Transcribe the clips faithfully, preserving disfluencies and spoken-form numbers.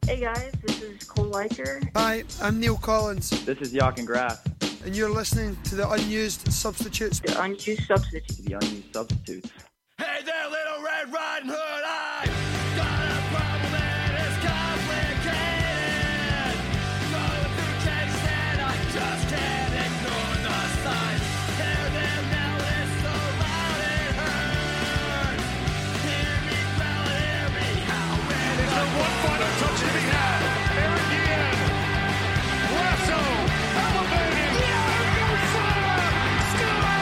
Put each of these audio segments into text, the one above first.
Hey guys, this is Cole Liker. Hi, I'm Neil Collins. This is Jochen Graff. And you're listening to the Unused Substitutes. The Unused Substitutes. The Unused Substitutes. Hey there, Little Red Riding Hood, I got a problem that is complicated. Going through changes and I just can't ignore the signs. Hear them now, it's so loud it hurts. Hear me growl, hear me howl. Is there one final touch to be had? Eric Ian. Lasso. Elevated. Yeah, no fire. Score!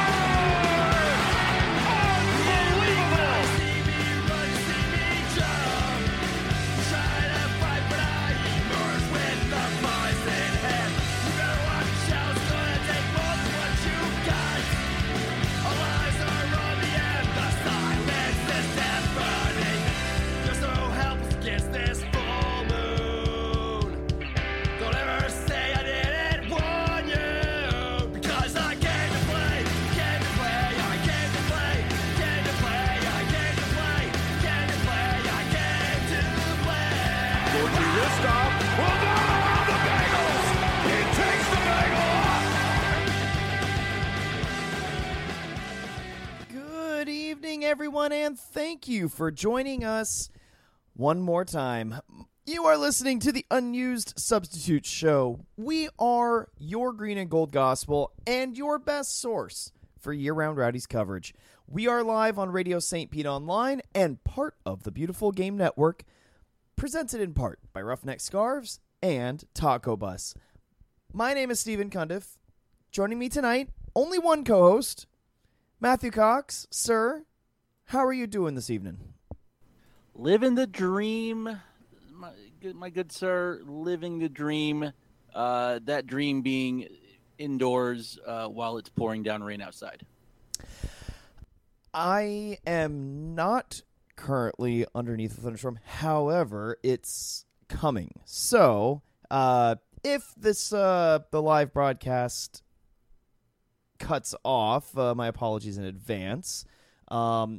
Unbelievable. See me run, see me jump. Try to fight, but I emerge with the prize in hand. You better watch out, it's gonna take most of what you got. All eyes are on me and the silence is death burning. You're so helpless against this full moon. Don't ever say I didn't warn you, because I came to play, came to play, I came to play, came to play, I came to play, came to play, I came to play. Going to wrist off. Well, no! The Bengals! He takes the Bengals! Good evening, everyone, and thank you for joining us one more time. You are listening to the Unused Substitute Show. We are your green and gold gospel and your best source for year-round Rowdies coverage. We are live on Radio Saint Pete Online and part of the Beautiful Game Network, presented in part by Roughneck Scarves and Taco Bus. My name is Stephen Cundiff. Joining me tonight, only one co-host, Matthew Cox. Sir, how are you doing this evening? Living the dream, my good, my good sir, living the dream. Uh, that dream being indoors uh, while it's pouring down rain outside. I am not currently underneath a thunderstorm. However, it's coming. So, uh, if this uh, the live broadcast cuts off, uh, my apologies in advance. Um,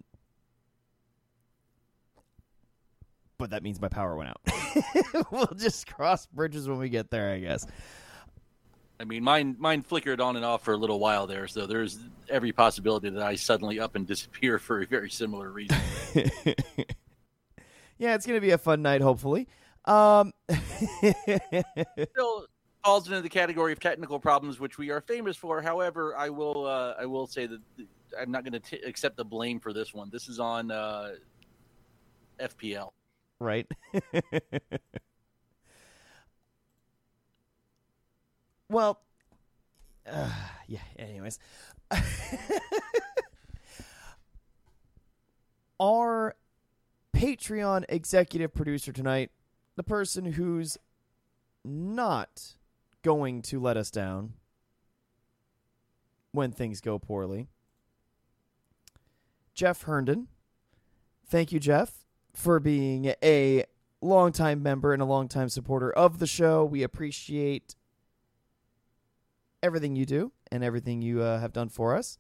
but that means my power went out. We'll just cross bridges when we get there, I guess. I mean, mine mine flickered on and off for a little while there, so there's every possibility that I suddenly up and disappear for a very similar reason. Yeah, it's going to be a fun night, hopefully. Um, Still falls into the category of technical problems, which we are famous for. However, I will uh, I will say that I'm not going to accept the blame for this one. This is on uh, F P L. Right. Well, uh, yeah, anyways. Our Patreon executive producer tonight, the person who's not going to let us down when things go poorly, Jeff Herndon. Thank you, Jeff, for being a longtime member and a longtime supporter of the show. We appreciate everything you do and everything you uh, have done for us.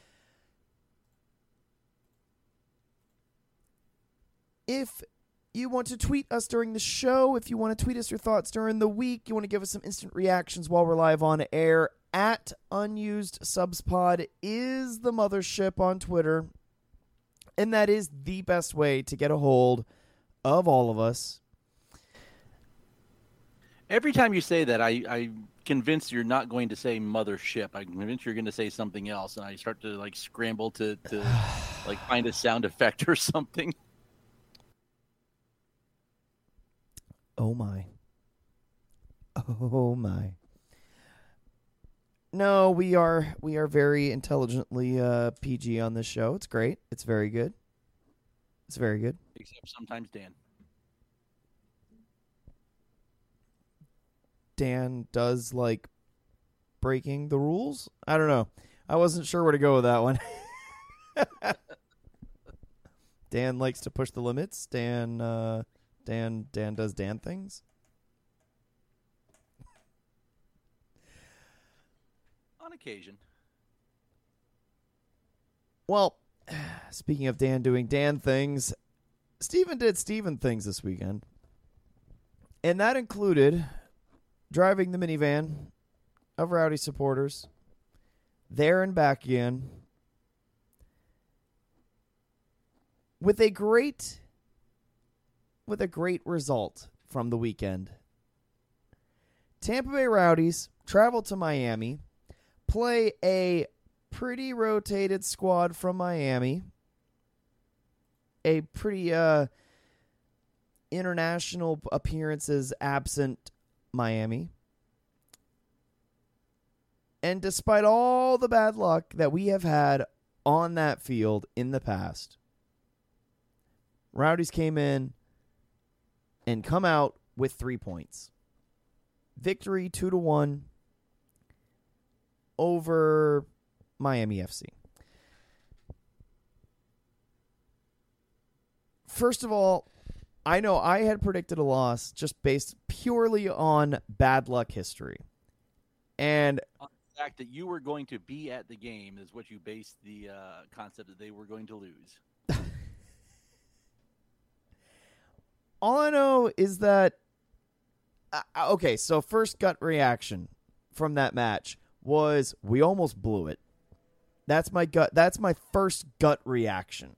If you want to tweet us during the show, if you want to tweet us your thoughts during the week, you want to give us some instant reactions while we're live on air, at Unused Subspod is the mothership on Twitter. And that is the best way to get a hold of all of us. Every time you say that, I, I'm convinced you're not going to say mothership. I'm convinced you're going to say something else, and I start to like scramble to, to like find a sound effect or something. Oh my. Oh my. No, we are we are very intelligently uh, P G on this show. It's great. It's very good. It's very good. Except sometimes Dan. Dan does like breaking the rules. I don't know. I wasn't sure where to go with that one. Dan likes to push the limits. Dan, uh, Dan, Dan does Dan things. On occasion. Well, speaking of Dan doing Dan things, Steven did Steven things this weekend. And that included driving the minivan of Rowdy supporters there and back again with a great with a great result from the weekend. Tampa Bay Rowdies travel to Miami, play a pretty rotated squad from Miami, a pretty uh, international appearances absent Miami. And despite all the bad luck that we have had on that field in the past, Rowdies came in and come out with three points. Victory two to one over Miami F C. First of all, I know I had predicted a loss just based purely on bad luck history. And the fact that you were going to be at the game is what you based the uh, concept that they were going to lose. All I know is that, uh, okay, so first gut reaction from that match was we almost blew it. That's my gut. That's my first gut reaction.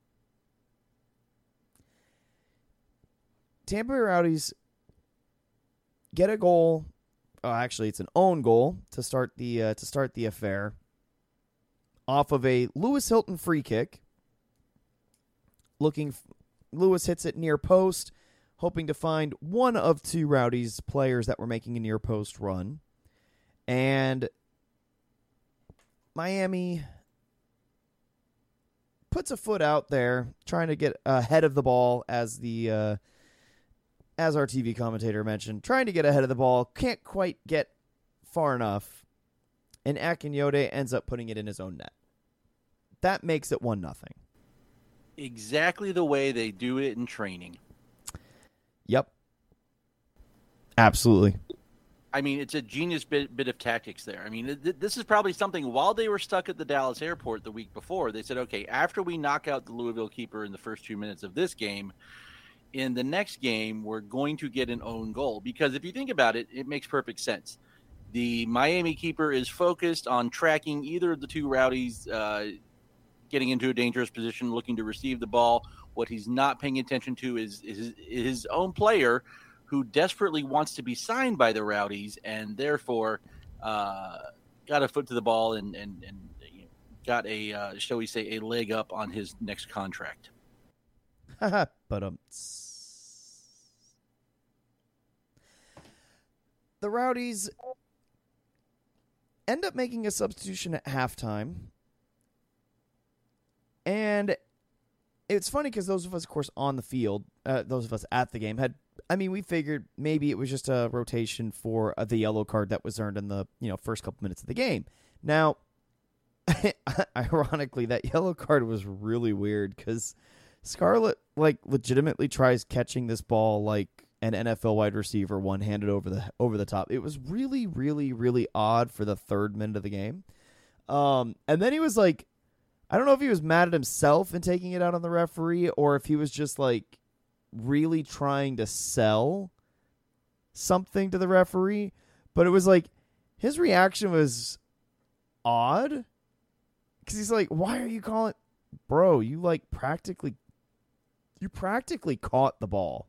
Tampa Bay Rowdies get a goal. Oh, actually, it's an own goal to start the uh, to start the affair off of a Lewis Hilton free kick. Looking, Lewis hits it near post, hoping to find one of two Rowdies players that were making a near post run, and Miami puts a foot out there, trying to get ahead of the ball, as the uh, as our T V commentator mentioned, trying to get ahead of the ball, can't quite get far enough, and Akinyode ends up putting it in his own net. That makes it one nothing. Exactly the way they do it in training. Yep. Absolutely. I mean, it's a genius bit, bit of tactics there. I mean, th- this is probably something, while they were stuck at the Dallas airport the week before, they said, okay, after we knock out the Louisville keeper in the first two minutes of this game, in the next game, we're going to get an own goal. Because if you think about it, it makes perfect sense. The Miami keeper is focused on tracking either of the two Rowdies uh, getting into a dangerous position, looking to receive the ball. What he's not paying attention to is, is his own player, who desperately wants to be signed by the Rowdies, and therefore uh, got a foot to the ball and, and, and you know, got a, uh, shall we say, a leg up on his next contract. But um, the Rowdies end up making a substitution at halftime. And it's funny because those of us, of course, on the field, uh, those of us at the game, had, I mean, we figured maybe it was just a rotation for uh, the yellow card that was earned in the, you know, first couple minutes of the game. Now, ironically, that yellow card was really weird because Scarlett, like, legitimately tries catching this ball like an N F L wide receiver one-handed over the over the top. It was really, really, really odd for the third minute of the game. Um, and then he was like, I don't know if he was mad at himself and taking it out on the referee, or if he was just like really trying to sell something to the referee. But it was like his reaction was odd because he's like, "Why are you calling, bro? You like practically, you practically caught the ball.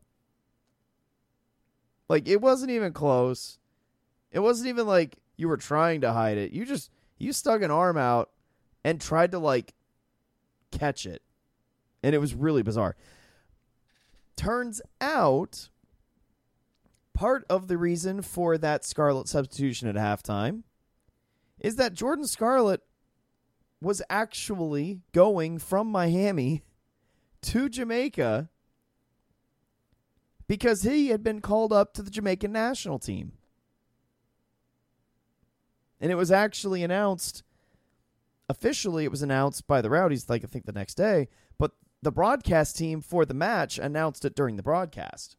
Like it wasn't even close. It wasn't even like you were trying to hide it. You just you stuck an arm out and tried to, like, catch it. And it was really bizarre. Turns out, part of the reason for that Scarlett substitution at halftime is that Jordan Scarlett was actually going from Miami to Jamaica because he had been called up to the Jamaican national team. And it was actually announced... Officially, it was announced by the Rowdies, like I think the next day, but the broadcast team for the match announced it during the broadcast.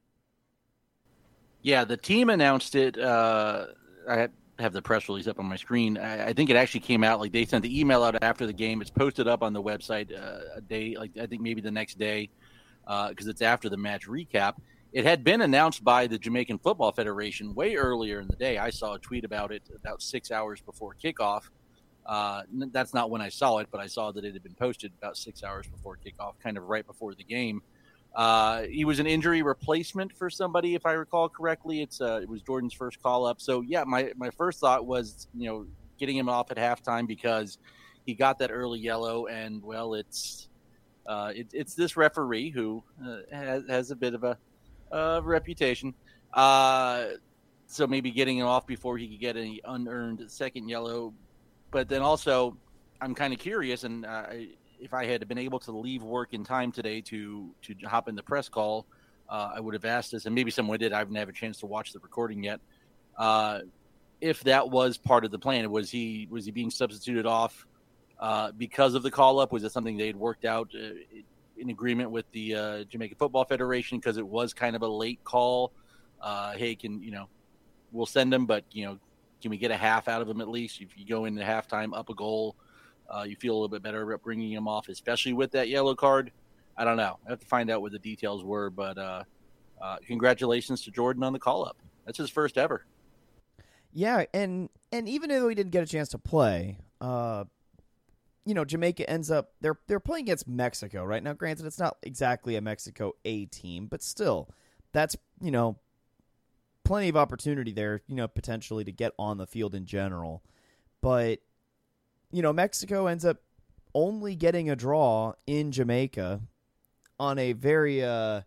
Yeah, the team announced it. Uh, I have the press release up on my screen. I, I think it actually came out, like they sent the email out after the game. It's posted up on the website uh, a day, like I think maybe the next day, because uh, it's after the match recap. it had been announced by the Jamaican Football Federation way earlier in the day. I saw a tweet about it about six hours before kickoff. Uh, that's not when I saw it, but I saw that it had been posted about six hours before kickoff, kind of right before the game. Uh, he was an injury replacement for somebody, if I recall correctly. It's uh, it was Jordan's first call up. So yeah, my, my first thought was, you know, getting him off at halftime because he got that early yellow, and well, it's uh, it, it's this referee who uh, has, has a bit of a uh, reputation. Uh, so maybe getting him off before he could get any unearned second yellow. But then also, I'm kind of curious, and uh, if I had been able to leave work in time today to to hop in the press call, uh, I would have asked this, and maybe someone did. I haven't had a chance to watch the recording yet. Uh, if that was part of the plan, was he was he being substituted off uh, because of the call up? Was it something they had worked out uh, in agreement with the uh, Jamaica Football Federation because it was kind of a late call? Uh, hey, can you know, we'll send him, but you know. Can we get a half out of him at least? If you go into halftime up a goal, uh, you feel a little bit better about bringing him off, especially with that yellow card. I don't know. I have to find out what the details were, but uh, uh, congratulations to Jordan on the call-up. That's his first ever. Yeah, and and even though he didn't get a chance to play, uh, you know, Jamaica ends up they're they're playing against Mexico right now. Granted, it's not exactly a Mexico A team, but still, that's you know. plenty of opportunity there, you know, potentially to get on the field in general. But, you know, Mexico ends up only getting a draw in Jamaica on a very, uh,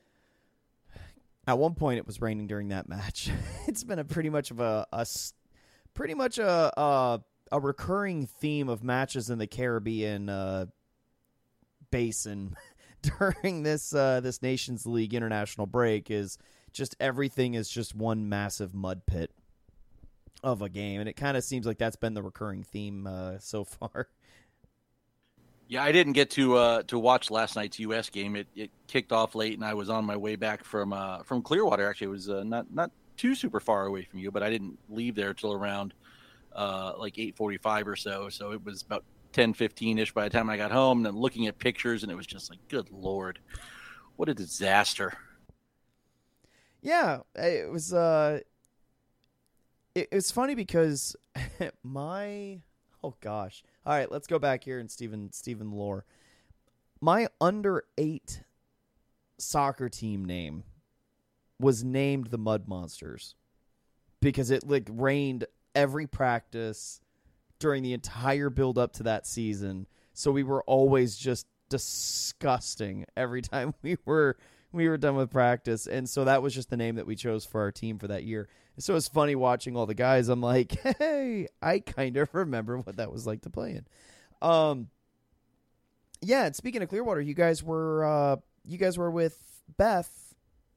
at one point it was raining during that match. It's been a pretty much of a, a pretty much a, a, a recurring theme of matches in the Caribbean uh, basin during this, uh, this Nations League international break is just everything is just one massive mud pit of a game, and it kind of seems like that's been the recurring theme uh, so far. Yeah, I didn't get to uh, to watch last night's U S game. It it kicked off late, and I was on my way back from uh, from Clearwater. Actually, it was uh, not not too super far away from you, but I didn't leave there till around uh, like eight forty-five or so. So it was about ten fifteen ish by the time I got home. And then looking at pictures, and it was just like, good Lord, what a disaster. Yeah, it was. Uh, it, it was funny because my oh gosh. All right, let's go back here and Stephen Stephen lore. My under eight soccer team name was named the Mud Monsters because it like rained every practice during the entire build up to that season. So we were always just disgusting every time we were. We were done with practice, and so that was just the name that we chose for our team for that year. And so it's funny watching all the guys. I'm like, hey, I kind of remember what that was like to play in. Um, yeah, and speaking of Clearwater, you guys were uh, you guys were with Beth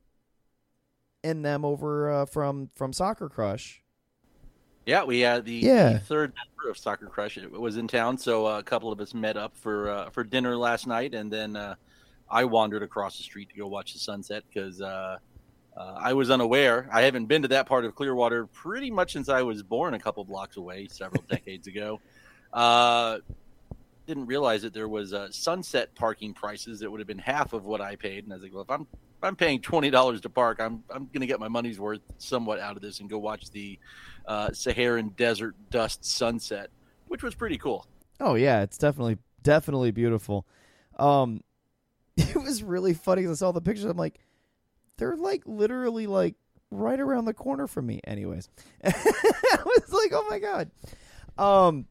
and them over uh, from from Soccer Crush. Yeah, we had the, yeah. the third member of Soccer Crush. It was in town, so uh, a couple of us met up for uh, for dinner last night, and then. Uh, I wandered across the street to go watch the sunset because uh, uh, I was unaware. I haven't been to that part of Clearwater pretty much since I was born a couple blocks away several decades ago. Uh, didn't realize that there was uh, sunset parking prices that would have been half of what I paid. And I was like, well, if I'm if I'm paying twenty dollars to park, I'm I'm going to get my money's worth somewhat out of this and go watch the uh, Saharan desert dust sunset, which was pretty cool. Oh, yeah, it's definitely, definitely beautiful. Um It was really funny because I saw the pictures. I'm like, they're like literally like right around the corner from me. Anyways, I was like, oh my god. Um,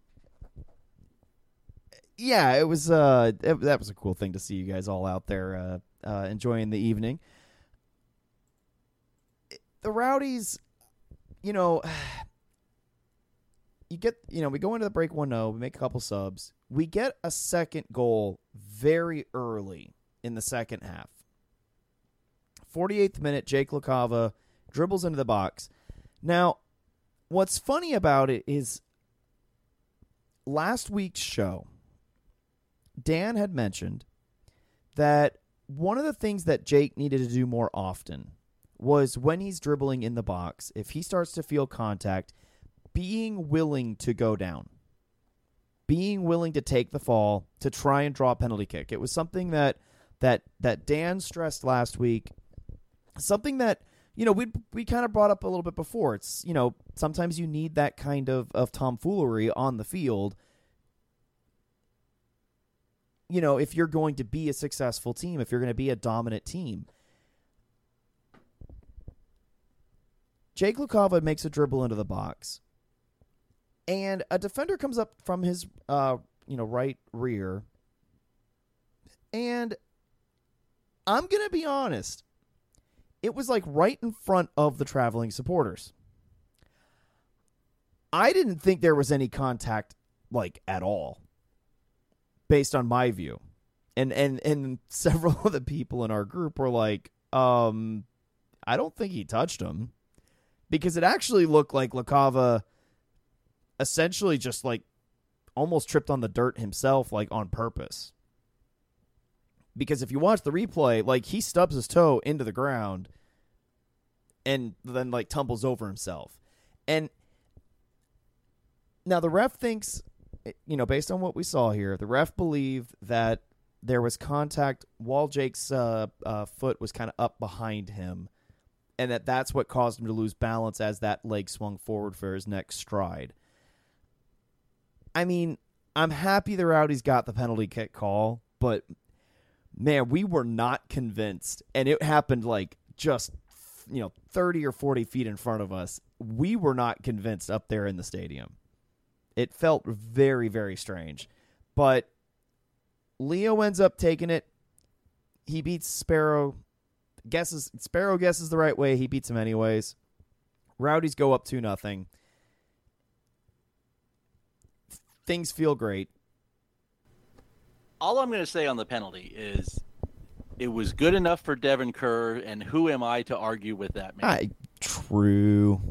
yeah, it was. Uh, it, that was a cool thing to see you guys all out there uh, uh, enjoying the evening. The Rowdies, you know, you get, you know, we go into the break one oh, we make a couple subs, we get a second goal very early. In the second half. forty-eighth minute, Jake LaCava dribbles into the box. Now, what's funny about it is last week's show, Dan had mentioned that one of the things that Jake needed to do more often was when he's dribbling in the box, if he starts to feel contact, being willing to go down. Being willing to take the fall to try and draw a penalty kick. It was something that That that Dan stressed last week, something that, you know, we we kind of brought up a little bit before. It's, you know, sometimes you need that kind of, of tomfoolery on the field, you know, if you're going to be a successful team, if you're going to be a dominant team. Jake LaCava makes a dribble into the box, and a defender comes up from his, uh, you know, right rear, and I'm going to be honest, it was like right in front of the traveling supporters. I didn't think there was any contact, like, at all, based on my view. And and and several of the people in our group were like, um, I don't think he touched him. Because it actually looked like LaCava essentially just, like, almost tripped on the dirt himself, like, on purpose. Because if you watch the replay, like, he stubs his toe into the ground and then, like, tumbles over himself. And now the ref thinks, you know, based on what we saw here, the ref believed that there was contact while Jake's uh, uh, foot was kind of up behind him, and that that's what caused him to lose balance as that leg swung forward for his next stride. I mean, I'm happy the Rowdies got the penalty kick call, but, man, we were not convinced. And it happened, like, just, you know, thirty or forty feet in front of us. We were not convinced up there in the stadium. It felt very, very strange. But Leo ends up taking it. He beats Sparrow. Guesses Sparrow guesses the right way. He beats him anyways. Rowdies go up two nothing. Things feel great. All I'm going to say on the penalty is it was good enough for Devin Kerr, and who am I to argue with that man? I, true.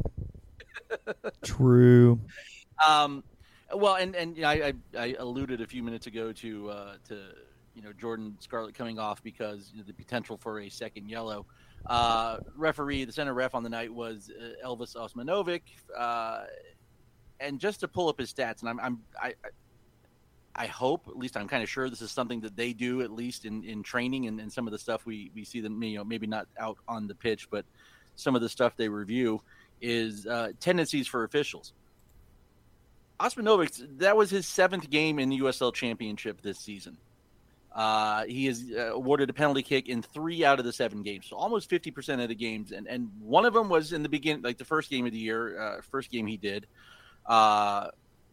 True. Um, well, and and you know, I, I I alluded a few minutes ago to uh, to you know Jordan Scarlett coming off because you know, the potential for a second yellow. Uh, referee, the center ref on the night was uh, Elvis Osmanovic, uh, and just to pull up his stats, and I'm I'm I. I hope, at least I'm kind of sure this is something that they do, at least in, in training and, and some of the stuff we, we see them, you know, maybe not out on the pitch, but some of the stuff they review is uh, tendencies for officials. Osmanovic, that was his seventh game in the U S L Championship this season. Uh, he is uh, awarded a penalty kick in three out of the seven games, so almost fifty percent of the games. And, and one of them was in the beginning, like the first game of the year, uh, first game he did. Uh,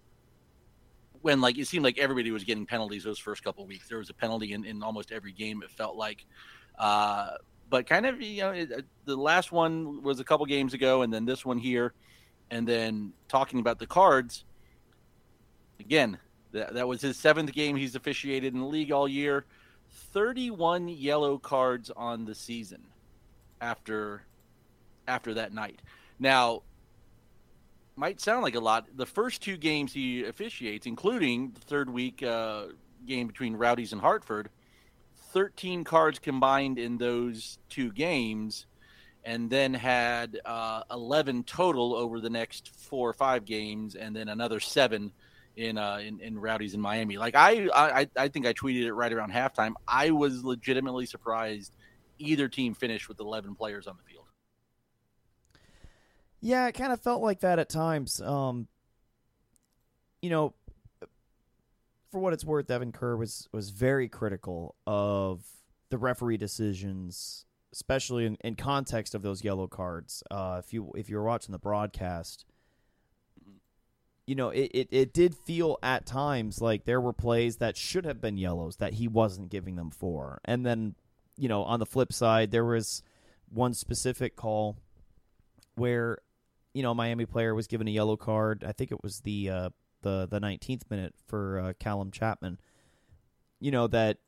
when like it seemed like everybody was getting penalties those first couple of weeks. There was a penalty in, in almost every game, it felt like. Uh, but kind of, you know, it, the last one was a couple games ago, and then this one here. And then talking about the cards, again, that, that was his seventh game he's officiated in the league all year. thirty-one yellow cards on the season after after that night. Now, might sound like a lot. The first two games he officiates, including the third week uh, game between Rowdies and Hartford, thirteen cards combined in those two games, and then had uh, eleven total over the next four or five games, and then another seven in uh, in, in Rowdies in Miami. Like I, I, I think I tweeted it right around halftime. I was legitimately surprised either team finished with eleven players on the field. Yeah, it kind of felt like that at times. Um, you know, for what it's worth, Devin Kerr was, was very critical of the referee decisions, especially in, in context of those yellow cards. Uh, if you if you were watching the broadcast, you know, it, it, it did feel at times like there were plays that should have been yellows that he wasn't giving them for. And then, you know, on the flip side, there was one specific call where, you know, a Miami player was given a yellow card. I think it was the uh, the the nineteenth minute for uh, Callum Chapman. You know that.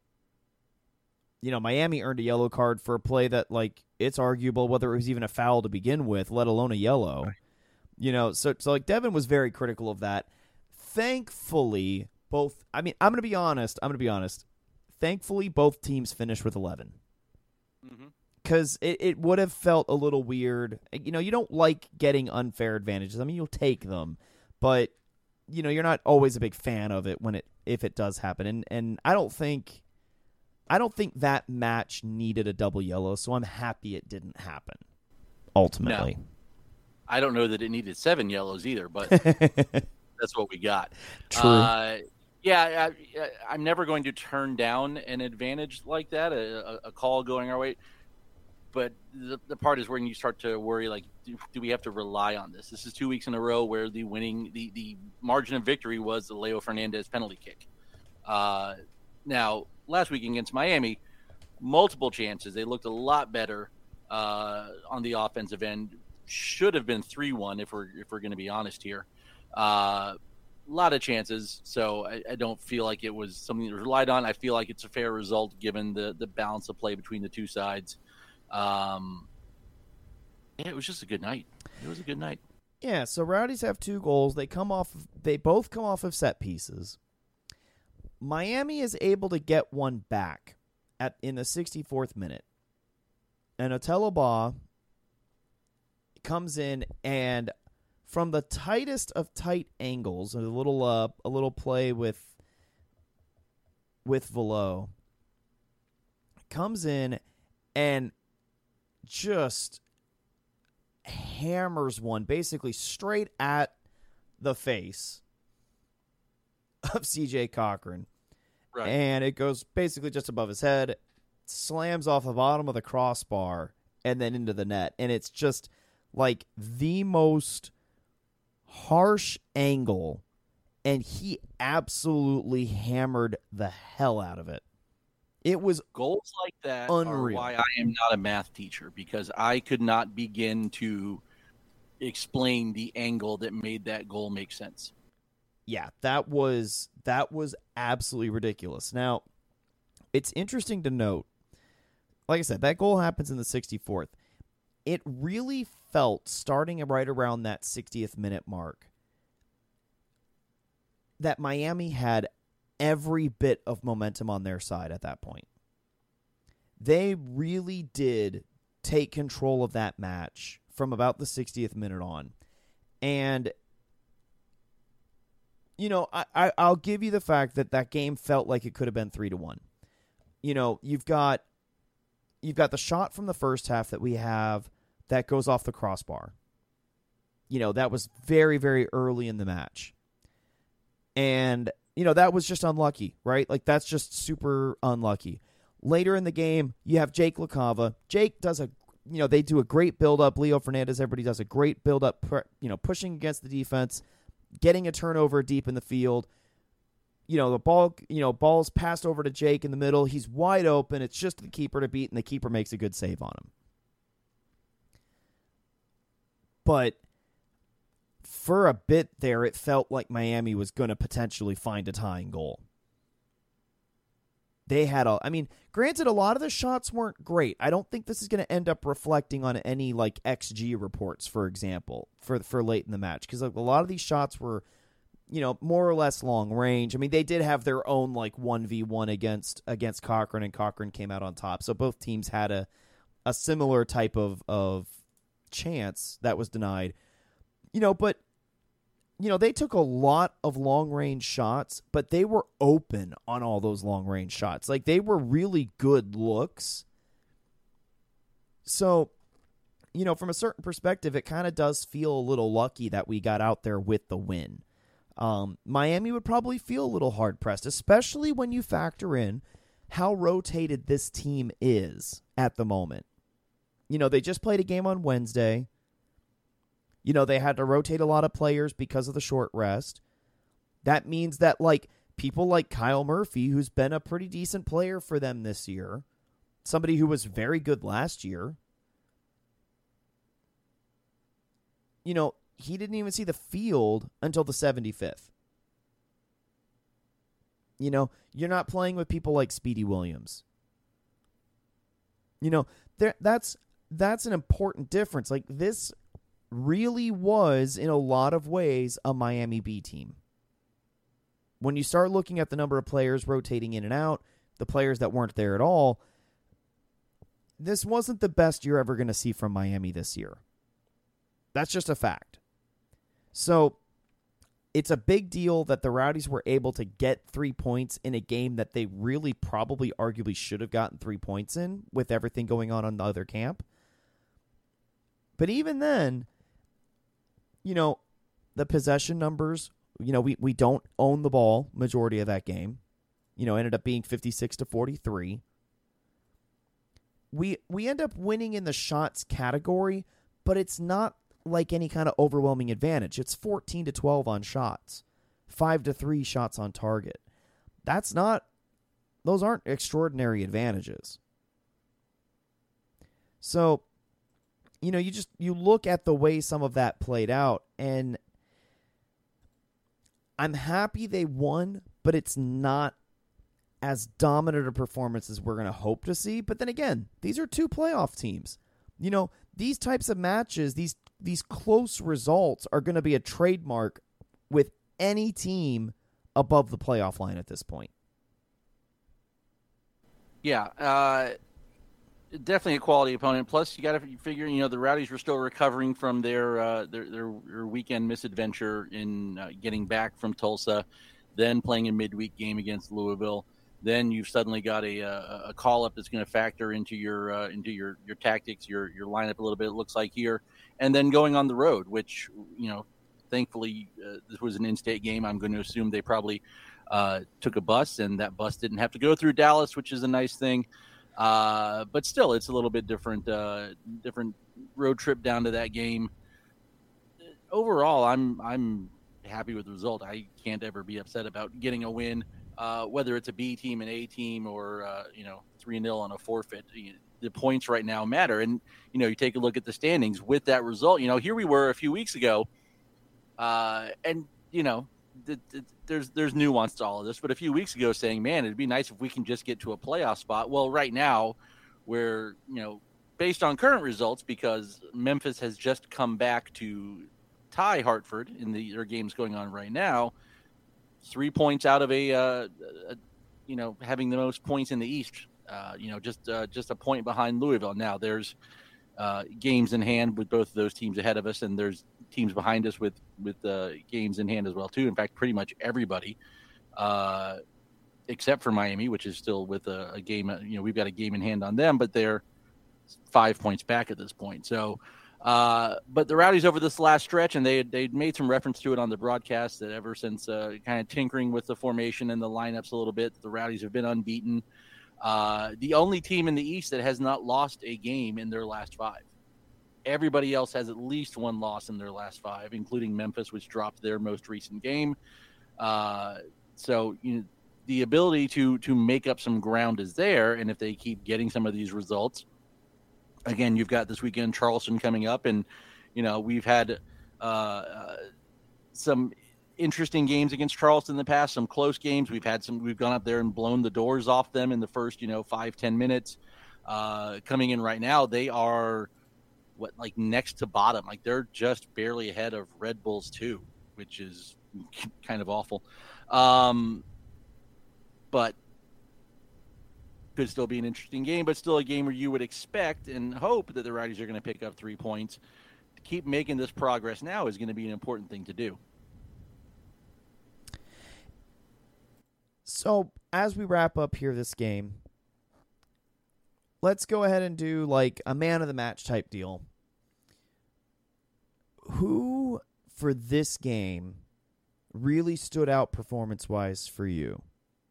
You know, Miami earned a yellow card for a play that, like, it's arguable whether it was even a foul to begin with, let alone a yellow. Right. You know, so so like Devin was very critical of that. Thankfully, both. I mean, I'm gonna be honest. I'm gonna be honest. Thankfully, both teams finished with eleven. Mm-hmm. Because it, it would have felt a little weird. You know, you don't like getting unfair advantages. I mean, you'll take them. But, you know, you're not always a big fan of it when it if it does happen. And and I don't think I don't think that match needed a double yellow, so I'm happy it didn't happen, ultimately. No. I don't know that it needed seven yellows either, but that's what we got. True. Uh, yeah, I, I'm never going to turn down an advantage like that, a, a call going our way. But the, the part is when you start to worry, like, do, do we have to rely on this? This is two weeks in a row where the winning, the, the margin of victory was the Leo Fernandez penalty kick. Uh, now, last week against Miami, multiple chances. They looked a lot better uh, on the offensive end. Should have been three one if we're if we're going to be honest here. A uh, lot of chances, so I, I don't feel like it was something that was relied on. I feel like it's a fair result given the, the balance of play between the two sides. Um, yeah, it was just a good night. It was a good night. Yeah, so Rowdies have two goals. They come off. They both come off of set pieces. Miami is able to get one back at in the sixty-fourth minute, and Otello Ba comes in and from the tightest of tight angles, a little uh, a little play with with Velo, comes in and just hammers one basically straight at the face of C J Cochran. Right. And it goes basically just above his head, slams off the bottom of the crossbar, and then into the net. And it's just like the most harsh angle, and he absolutely hammered the hell out of it. It was Goals like that unreal. are why I am not a math teacher, because I could not begin to explain the angle that made that goal make sense. Yeah, that was that was absolutely ridiculous. Now, it's interesting to note, like I said, that goal happens in the sixty-fourth. It really felt, starting right around that sixtieth minute mark, that Miami had every bit of momentum on their side at that point. They really did take control of that match from about the sixtieth minute on. And, you know, I, I, I'll give you the fact that that game felt like it could have been three to one. You know, you've got you've got the shot from the first half that we have that goes off the crossbar. You know, that was very, very early in the match. And, you know, that was just unlucky, right? Like, that's just super unlucky. Later in the game, you have Jake LaCava. Jake does a, you know, they do a great build-up. Leo Fernandez, everybody does a great build-up, you know, pushing against the defense, getting a turnover deep in the field. You know, the ball, you know, ball's passed over to Jake in the middle. He's wide open. It's just the keeper to beat, and the keeper makes a good save on him. But for a bit there, it felt like Miami was going to potentially find a tying goal. They had a, I mean, granted, a lot of the shots weren't great. I don't think this is going to end up reflecting on any, like, X G reports, for example, for for late in the match. Because like, a lot of these shots were, you know, more or less long range. I mean, they did have their own, like, one v one against against Cochran, and Cochran came out on top. So both teams had a, a similar type of, of chance that was denied. You know, but, you know, they took a lot of long-range shots, but they were open on all those long-range shots. Like, they were really good looks. So, you know, from a certain perspective, it kind of does feel a little lucky that we got out there with the win. Um, Miami would probably feel a little hard-pressed, especially when you factor in how rotated this team is at the moment. You know, they just played a game on Wednesday. You know, they had to rotate a lot of players because of the short rest. That means that, like, people like Kyle Murphy, who's been a pretty decent player for them this year, somebody who was very good last year, you know, he didn't even see the field until the seventy-fifth. You know, you're not playing with people like Speedy Williams. You know, there that's that's an important difference. Like, this really was, in a lot of ways, a Miami B team. When you start looking at the number of players rotating in and out, the players that weren't there at all, this wasn't the best you're ever going to see from Miami this year. That's just a fact. So, it's a big deal that the Rowdies were able to get three points in a game that they really probably arguably should have gotten three points in with everything going on on the other camp. But even then, you know, the possession numbers, you know, we, we don't own the ball majority of that game. You know, ended up being fifty-six to forty-three. We we end up winning in the shots category, but it's not like any kind of overwhelming advantage. It's fourteen to twelve on shots, five to three shots on target. That's not, those aren't extraordinary advantages. So, you know, you just, you look at the way some of that played out, and I'm happy they won, but it's not as dominant a performance as we're going to hope to see. But then again, these are two playoff teams. You know, these types of matches, these these close results are going to be a trademark with any team above the playoff line at this point. Yeah, uh, definitely a quality opponent. Plus, you got to figure, you know, the Rowdies were still recovering from their uh, their, their their weekend misadventure in uh, getting back from Tulsa, then playing a midweek game against Louisville. Then you've suddenly got a a, a call up that's going to factor into your uh, into your, your tactics, your your lineup a little bit. It looks like here, and then going on the road, which, you know, thankfully uh, this was an in-state game. I'm going to assume they probably uh, took a bus, and that bus didn't have to go through Dallas, which is a nice thing. Uh, but still, it's a little bit different uh, different road trip down to that game. Overall, I'm I'm happy with the result. I can't ever be upset about getting a win. Uh, whether it's a B team, an A team, or, uh, you know, three nil on a forfeit, the points right now matter. And, you know, you take a look at the standings with that result. You know, here we were a few weeks ago, uh, and, you know, th- th- there's there's nuance to all of this. But a few weeks ago saying, man, it'd be nice if we can just get to a playoff spot. Well, right now, we're, you know, based on current results, because Memphis has just come back to tie Hartford in the their games going on right now, three points out of a, uh, a you know, having the most points in the East, uh, you know, just uh, just a point behind Louisville. Now there's uh, games in hand with both of those teams ahead of us, and there's teams behind us with with uh, games in hand as well too. In fact, pretty much everybody, uh, except for Miami, which is still with a, a game. You know, we've got a game in hand on them, but they're five points back at this point. So. Uh, but the Rowdies over this last stretch, and they they made some reference to it on the broadcast, that ever since uh, kind of tinkering with the formation and the lineups a little bit, the Rowdies have been unbeaten. Uh, the only team in the East that has not lost a game in their last five. Everybody else has at least one loss in their last five, including Memphis, which dropped their most recent game. Uh, so you know, the ability to to make up some ground is there, and if they keep getting some of these results. Again, you've got this weekend Charleston coming up, and, you know, we've had uh, uh, some interesting games against Charleston in the past, some close games. We've had some, we've gone up there and blown the doors off them in the first, you know, five, ten minutes. Uh, coming in right now, they are what, like next to bottom. Like they're just barely ahead of Red Bulls too, which is kind of awful. Um, but could still be an interesting game, but still a game where you would expect and hope that the Rowdies are going to pick up three points. To keep making this progress now is going to be an important thing to do. So as we wrap up here this game, let's go ahead and do like a man of the match type deal. Who for this game really stood out performance-wise for you?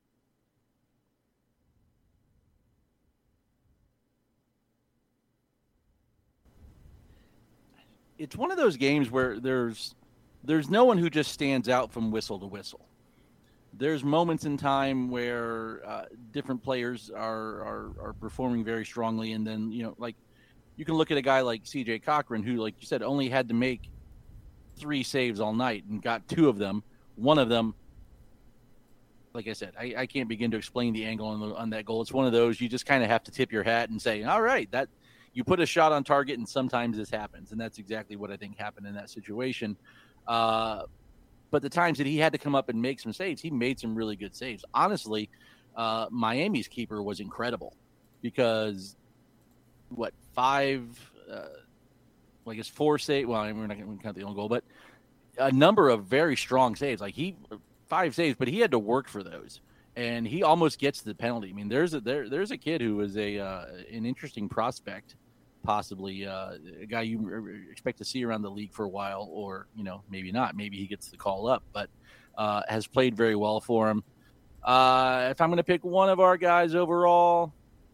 It's one of those games where there's there's no one who just stands out from whistle to whistle. There's moments in time where uh, different players are, are are performing very strongly, and then, you know, like you can look at a guy like C J Cochran, who, like you said, only had to make three saves all night and got two of them. One of them, like I said, I, I can't begin to explain the angle on, the, on that goal. It's one of those you just kind of have to tip your hat and say, all right, that. You put a shot on target, and sometimes this happens, and that's exactly what I think happened in that situation. Uh, but the times that he had to come up and make some saves, he made some really good saves. Honestly, uh, Miami's keeper was incredible because, what, five, uh, well, I guess four saves. Well, we're not going to count the own goal, but a number of very strong saves. Like he five saves, but he had to work for those, and he almost gets the penalty. I mean, there's a there there's a kid who is a uh, an interesting prospect, possibly uh, a guy you expect to see around the league for a while, or you know maybe not. Maybe he gets the call up, but uh, has played very well for him. Uh, if I'm going to pick one of our guys overall,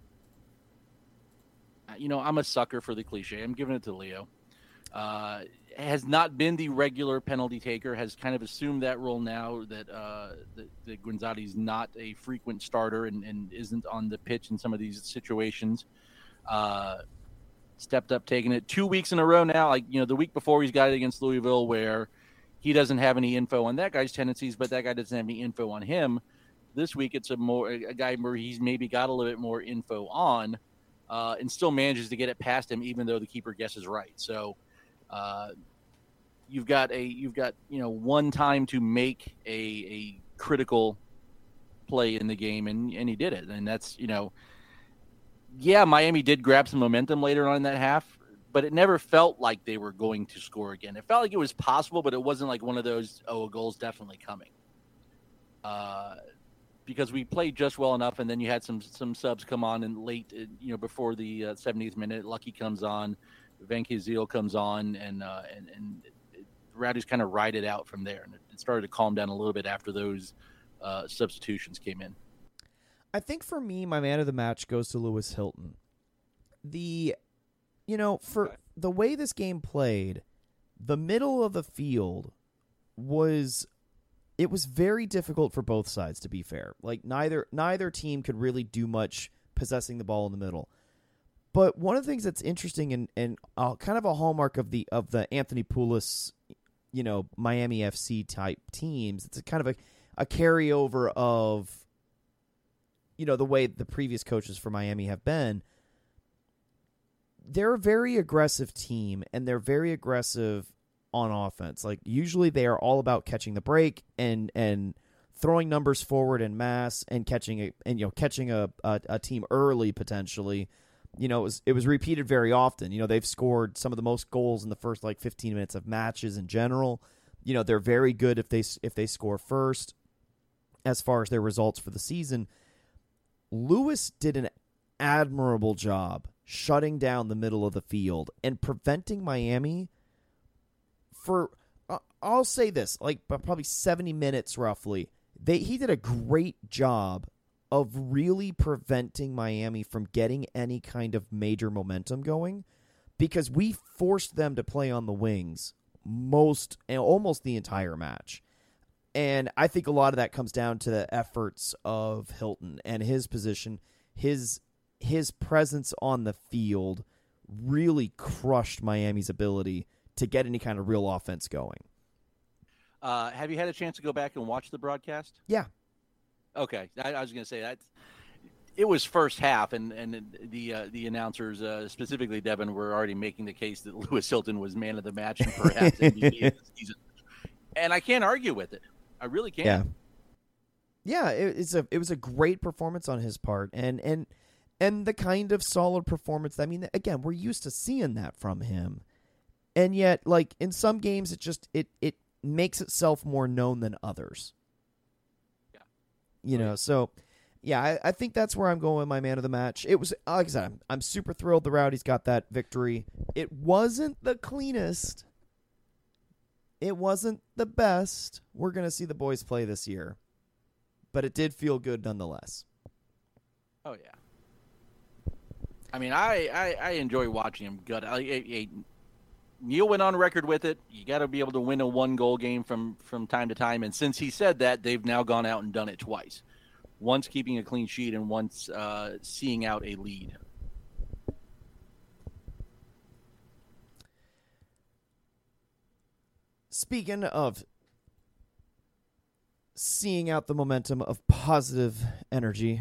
you know, I'm a sucker for the cliche. I'm giving it to Leo. Uh, has not been the regular penalty taker, has kind of assumed that role now that, uh, that, that Guinzotti's not a frequent starter and, and isn't on the pitch in some of these situations. Uh, stepped up, taking it two weeks in a row now. Like, you know, the week before he's got it against Louisville where he doesn't have any info on that guy's tendencies, but that guy doesn't have any info on him. This week, it's a more a guy where he's maybe got a little bit more info on, uh, and still manages to get it past him, even though the keeper guesses right. So, uh, you've got a you've got you know one time to make a a critical play in the game, and and he did it, and that's you know, yeah, Miami did grab some momentum later on in that half, but it never felt like they were going to score again. It felt like it was possible, but it wasn't like one of those oh, a goal's definitely coming. Uh. Because we played just well enough, and then you had some some subs come on and late, you know, before the uh, seventieth minute. Lucky comes on, Van Kizeel comes on, and uh, and and it, Rowdies kind of ride it out from there, and it, it started to calm down a little bit after those uh, substitutions came in. I think for me, my man of the match goes to Lewis Hilton. The, you know, for okay. the way this game played, the middle of the field was. It was very difficult for both sides, to be fair. Like, neither neither team could really do much possessing the ball in the middle. But one of the things that's interesting and, and uh, kind of a hallmark of the of the Anthony Poulos, you know, Miami F C type teams, it's a kind of a, a carryover of, you know, the way the previous coaches for Miami have been. They're a very aggressive team, and they're very aggressive on offense. Like, usually they are all about catching the break and and throwing numbers forward en masse and catching a and you know catching a, a, a team early potentially. You know, it was it was repeated very often. You know, they've scored some of the most goals in the first like fifteen minutes of matches in general. You know, they're very good if they if they score first as far as their results for the season. Lewis did an admirable job shutting down the middle of the field and preventing Miami for, uh, I'll say this, like probably seventy minutes roughly, they he did a great job of really preventing Miami from getting any kind of major momentum going, because we forced them to play on the wings most and almost the entire match. And I think a lot of that comes down to the efforts of Hilton and his position, his his presence on the field really crushed Miami's ability to get any kind of real offense going. Uh, have you had a chance to go back and watch the broadcast? Yeah. Okay, I, I was going to say that it was first half, and and the uh, the announcers, uh, specifically Devin, were already making the case that Lewis Hilton was man of the match and perhaps M V P of the season. And I can't argue with it. I really can't. Yeah. Yeah, it, it's a it was a great performance on his part, and and and the kind of solid performance. I mean, again, we're used to seeing that from him. And yet, like, in some games, it just it it makes itself more known than others. Yeah. You know, so, yeah, I, I think that's where I'm going with my man of the match. It was, like I said, I'm, I'm super thrilled the Rowdies got that victory. It wasn't the cleanest. It wasn't the best. We're going to see the boys play this year. But it did feel good nonetheless. Oh, yeah. I mean, I, I, I enjoy watching him gut. I, I, I, Neil went on record with it. You got to be able to win a one-goal game from, from time to time. And since he said that, they've now gone out and done it twice. Once keeping a clean sheet and once uh, seeing out a lead. Speaking of seeing out the momentum of positive energy,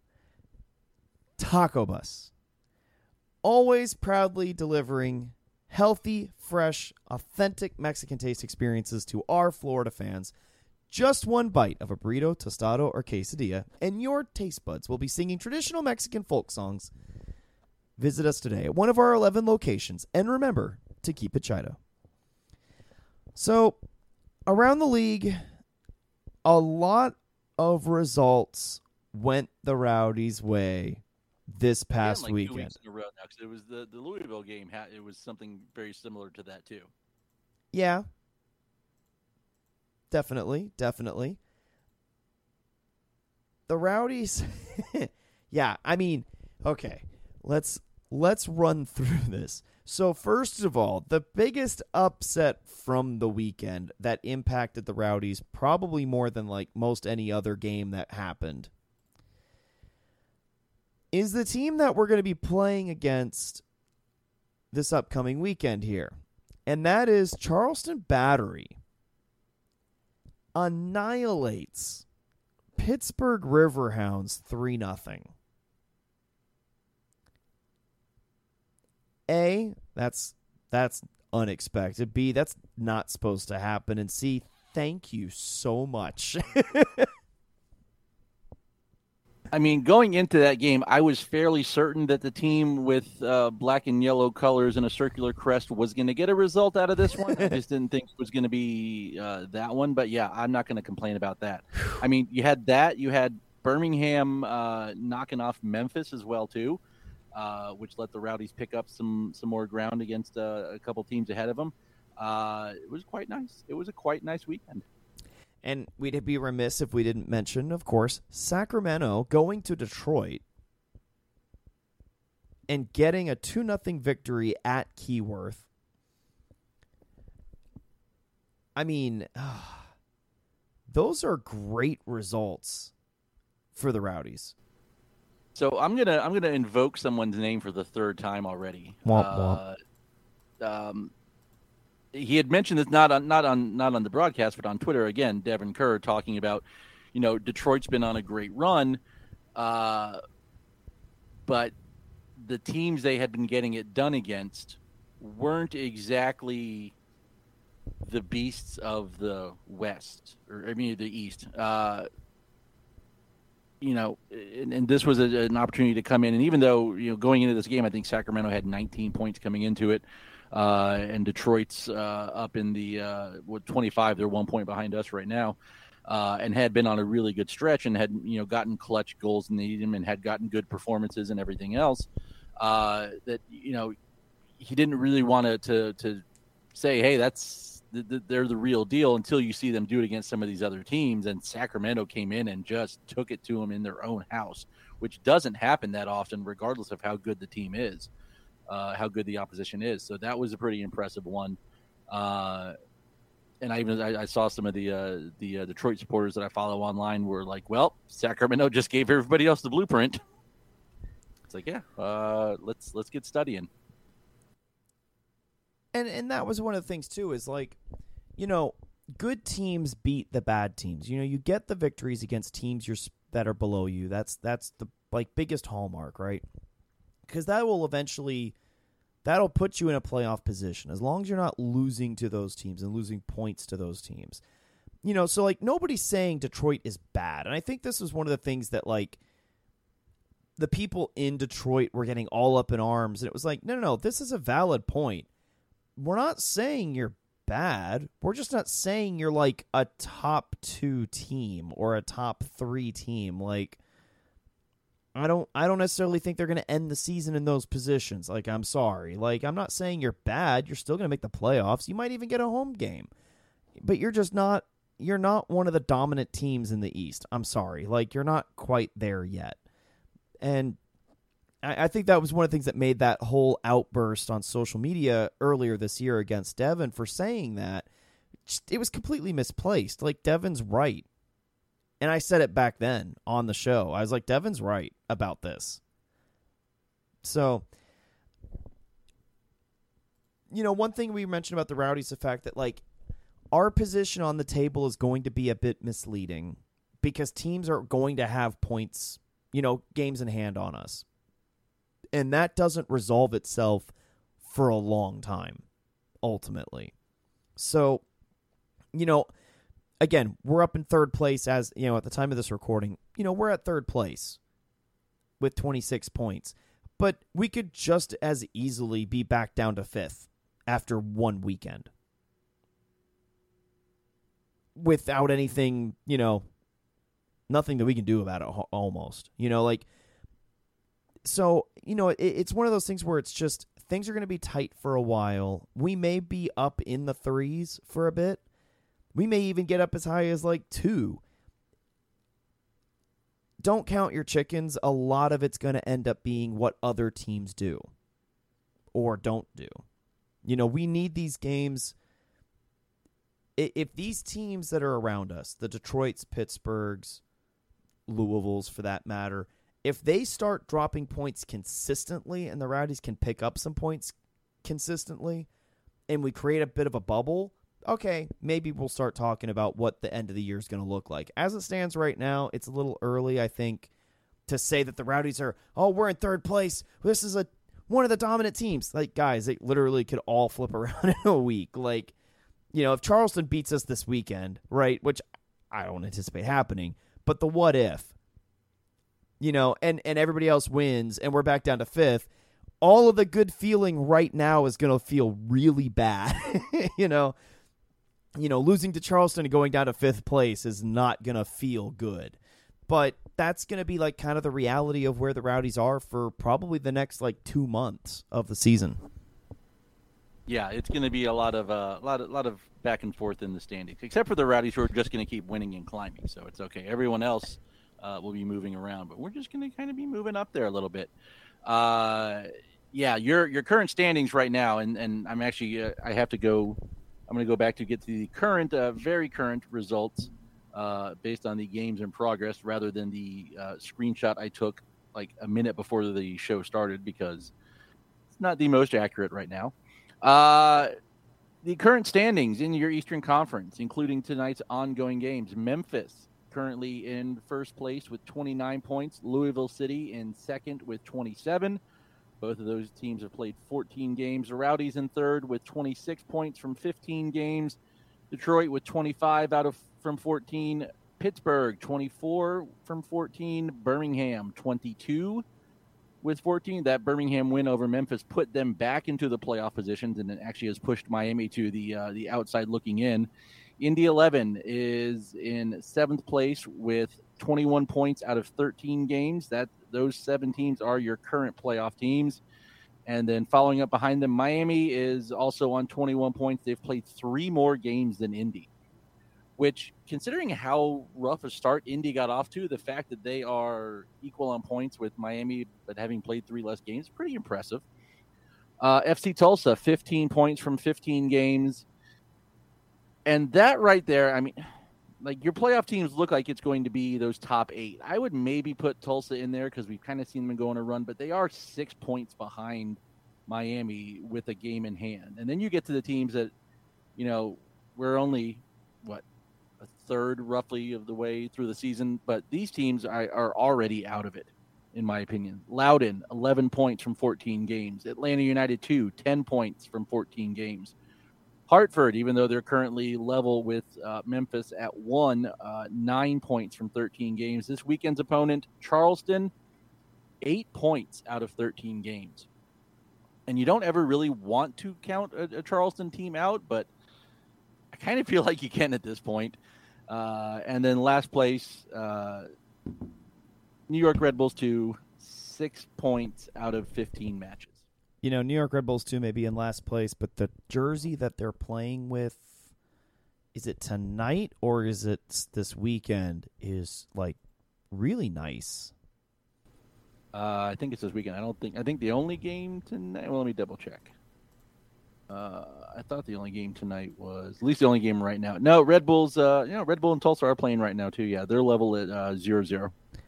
Taco Bus. Always proudly delivering healthy, fresh, authentic Mexican taste experiences to our Florida fans. Just one bite of a burrito, tostado, or quesadilla, and your taste buds will be singing traditional Mexican folk songs. Visit us today at one of our eleven locations, and remember to keep it chido. So, around the league, a lot of results went the Rowdies' way this past like weekend. Two weeks in a row now, 'cause it was the, the Louisville game. Had, it was something very similar to that too. Yeah. Definitely, definitely. The Rowdies, yeah, I mean, okay, let's let's run through this. So first of all, the biggest upset from the weekend that impacted the Rowdies probably more than like most any other game that happened is the team that we're going to be playing against this upcoming weekend here. And that is Charleston Battery annihilates Pittsburgh Riverhounds three nothing. A, that's that's unexpected. B, that's not supposed to happen. And C, thank you so much. I mean, going into that game, I was fairly certain that the team with uh, black and yellow colors and a circular crest was going to get a result out of this one. I just didn't think it was going to be uh, that one. But, yeah, I'm not going to complain about that. I mean, you had that. You had Birmingham uh, knocking off Memphis as well, too, uh, which let the Rowdies pick up some, some more ground against uh, a couple teams ahead of them. Uh, it was quite nice. It was a quite nice weekend. And we'd be remiss if we didn't mention, of course, Sacramento going to Detroit and getting a two nothing victory at Keyworth. I mean, uh, those are great results for the Rowdies. So I'm gonna I'm gonna invoke someone's name for the third time already. Womp womp. Uh, um, he had mentioned this not on not on not on the broadcast, but on Twitter again. Devin Kerr talking about, you know, Detroit's been on a great run, uh, but the teams they had been getting it done against weren't exactly the beasts of the West, or I mean the East. Uh, you know, and, and this was a, an opportunity to come in, and even though, you know, going into this game, I think Sacramento had nineteen points coming into it. Uh, and Detroit's uh, up in the uh, what twenty-five. They're one point behind us right now, uh, and had been on a really good stretch and had, you know, gotten clutch goals in the and had gotten good performances and everything else. Uh, that, you know, he didn't really want to to to say, hey, that's they're the real deal until you see them do it against some of these other teams. And Sacramento came in and just took it to them in their own house, which doesn't happen that often, regardless of how good the team is. Uh, how good the opposition is. So that was a pretty impressive one. Uh, and I even I, I saw some of the uh, the uh, Detroit supporters that I follow online were like, well, Sacramento just gave everybody else the blueprint. It's like, yeah, uh, let's let's get studying. And and that was one of the things too, is like, you know, good teams beat the bad teams. You know, you get the victories against teams you're, that are below you. That's that's the like biggest hallmark, right? Because that will eventually, that'll put you in a playoff position as long as you're not losing to those teams and losing points to those teams. You know, so like nobody's saying Detroit is bad. And I think this was one of the things that like the people in Detroit were getting all up in arms. And it was like, no, no, no, this is a valid point. We're not saying you're bad. We're just not saying you're like a top two team or a top three team. Like, I don't I don't necessarily think they're going to end the season in those positions. Like, I'm sorry. Like, I'm not saying you're bad. You're still going to make the playoffs. You might even get a home game. But you're just not you're not one of the dominant teams in the East. I'm sorry. Like, you're not quite there yet. And I, I think that was one of the things that made that whole outburst on social media earlier this year against Devin for saying that. It was completely misplaced. Like, Devin's right. And I said it back then on the show. I was like, Devin's right about this. So, you know, one thing we mentioned about the Rowdies is the fact that, like, our position on the table is going to be a bit misleading because teams are going to have points, you know, games in hand on us. And that doesn't resolve itself for a long time, ultimately. So, you know, again, we're up in third place as, you know, at the time of this recording, you know, we're at third place with twenty-six points. But we could just as easily be back down to fifth after one weekend. without anything, you know, nothing that we can do about it almost. You know, like, so, you know, it, it's one of those things where it's just things are going to be tight for a while. We may be up in the threes for a bit. We may even get up as high as like two. Don't count your chickens. A lot of it's going to end up being what other teams do or don't do. You know, we need these games. If these teams that are around us, the Detroits, Pittsburghs, Louisville's for that matter, if they start dropping points consistently and the Rowdies can pick up some points consistently and we create a bit of a bubble, okay, maybe we'll start talking about what the end of the year is going to look like. As it stands right now, it's a little early, I think, to say that the Rowdies are, oh, we're in third place. This is a one of the dominant teams. Like, guys, they literally could all flip around in a week. Like, you know, if Charleston beats us this weekend, right, which I don't anticipate happening, but the what if, you know, and, and everybody else wins and we're back down to fifth, all of the good feeling right now is going to feel really bad, you know. You know, losing to Charleston and going down to fifth place is not going to feel good. But that's going to be like kind of the reality of where the Rowdies are for probably the next like two months of the season. Yeah, it's going to be a lot of uh, lot of lot of back and forth in the standings, except for the Rowdies who are just going to keep winning and climbing. So it's okay. Everyone else uh, will be moving around, but we're just going to kind of be moving up there a little bit. Uh, yeah, your your current standings right now, and and I'm actually uh, I have to go. I'm going to go back to get to the current, uh, very current results uh, based on the games in progress rather than the uh, screenshot I took like a minute before the show started because it's not the most accurate right now. Uh, the current standings in your Eastern Conference, including tonight's ongoing games. Memphis currently in first place with twenty-nine points. Louisville City in second with twenty-seven. Both of those teams have played fourteen games. The Rowdies in third with twenty-six points from fifteen games. Detroit with twenty-five out of from fourteen. Pittsburgh twenty-four from fourteen. Birmingham twenty-two with fourteen. That Birmingham win over Memphis put them back into the playoff positions, and it actually has pushed Miami to the uh, the outside looking in. Indy eleven is in seventh place with twenty-one points out of thirteen games. That those seven teams are your current playoff teams. And then following up behind them, Miami is also on twenty-one points. They've played three more games than Indy, which, considering how rough a start Indy got off to, the fact that they are equal on points with Miami but having played three less games, pretty impressive. Uh, F C Tulsa, fifteen points from fifteen games. And that right there, I mean, like your playoff teams look like it's going to be those top eight. I would maybe put Tulsa in there because we've kind of seen them go on a run, but they are six points behind Miami with a game in hand. And then you get to the teams that, you know, we're only, what, a third roughly of the way through the season, but these teams are, are already out of it, in my opinion. Loudoun, eleven points from fourteen games. Atlanta United, two, ten points from fourteen games. Hartford, even though they're currently level with uh, Memphis at one, uh, nine points from thirteen games. This weekend's opponent, Charleston, eight points out of thirteen games. And you don't ever really want to count a, a Charleston team out, but I kind of feel like you can at this point. Uh, and then last place, uh, New York Red Bulls, two, six points out of fifteen matches. You know, New York Red Bulls, too, may be in last place, but the jersey that they're playing with, is it tonight or is it this weekend, is, like, really nice. Uh, I think it's this weekend. I don't think, I think the only game tonight, well, let me double check. Uh, I thought the only game tonight was, at least the only game right now. No, Red Bulls, uh, you know, Red Bull and Tulsa are playing right now, too. Yeah, they're level at uh, zero zero.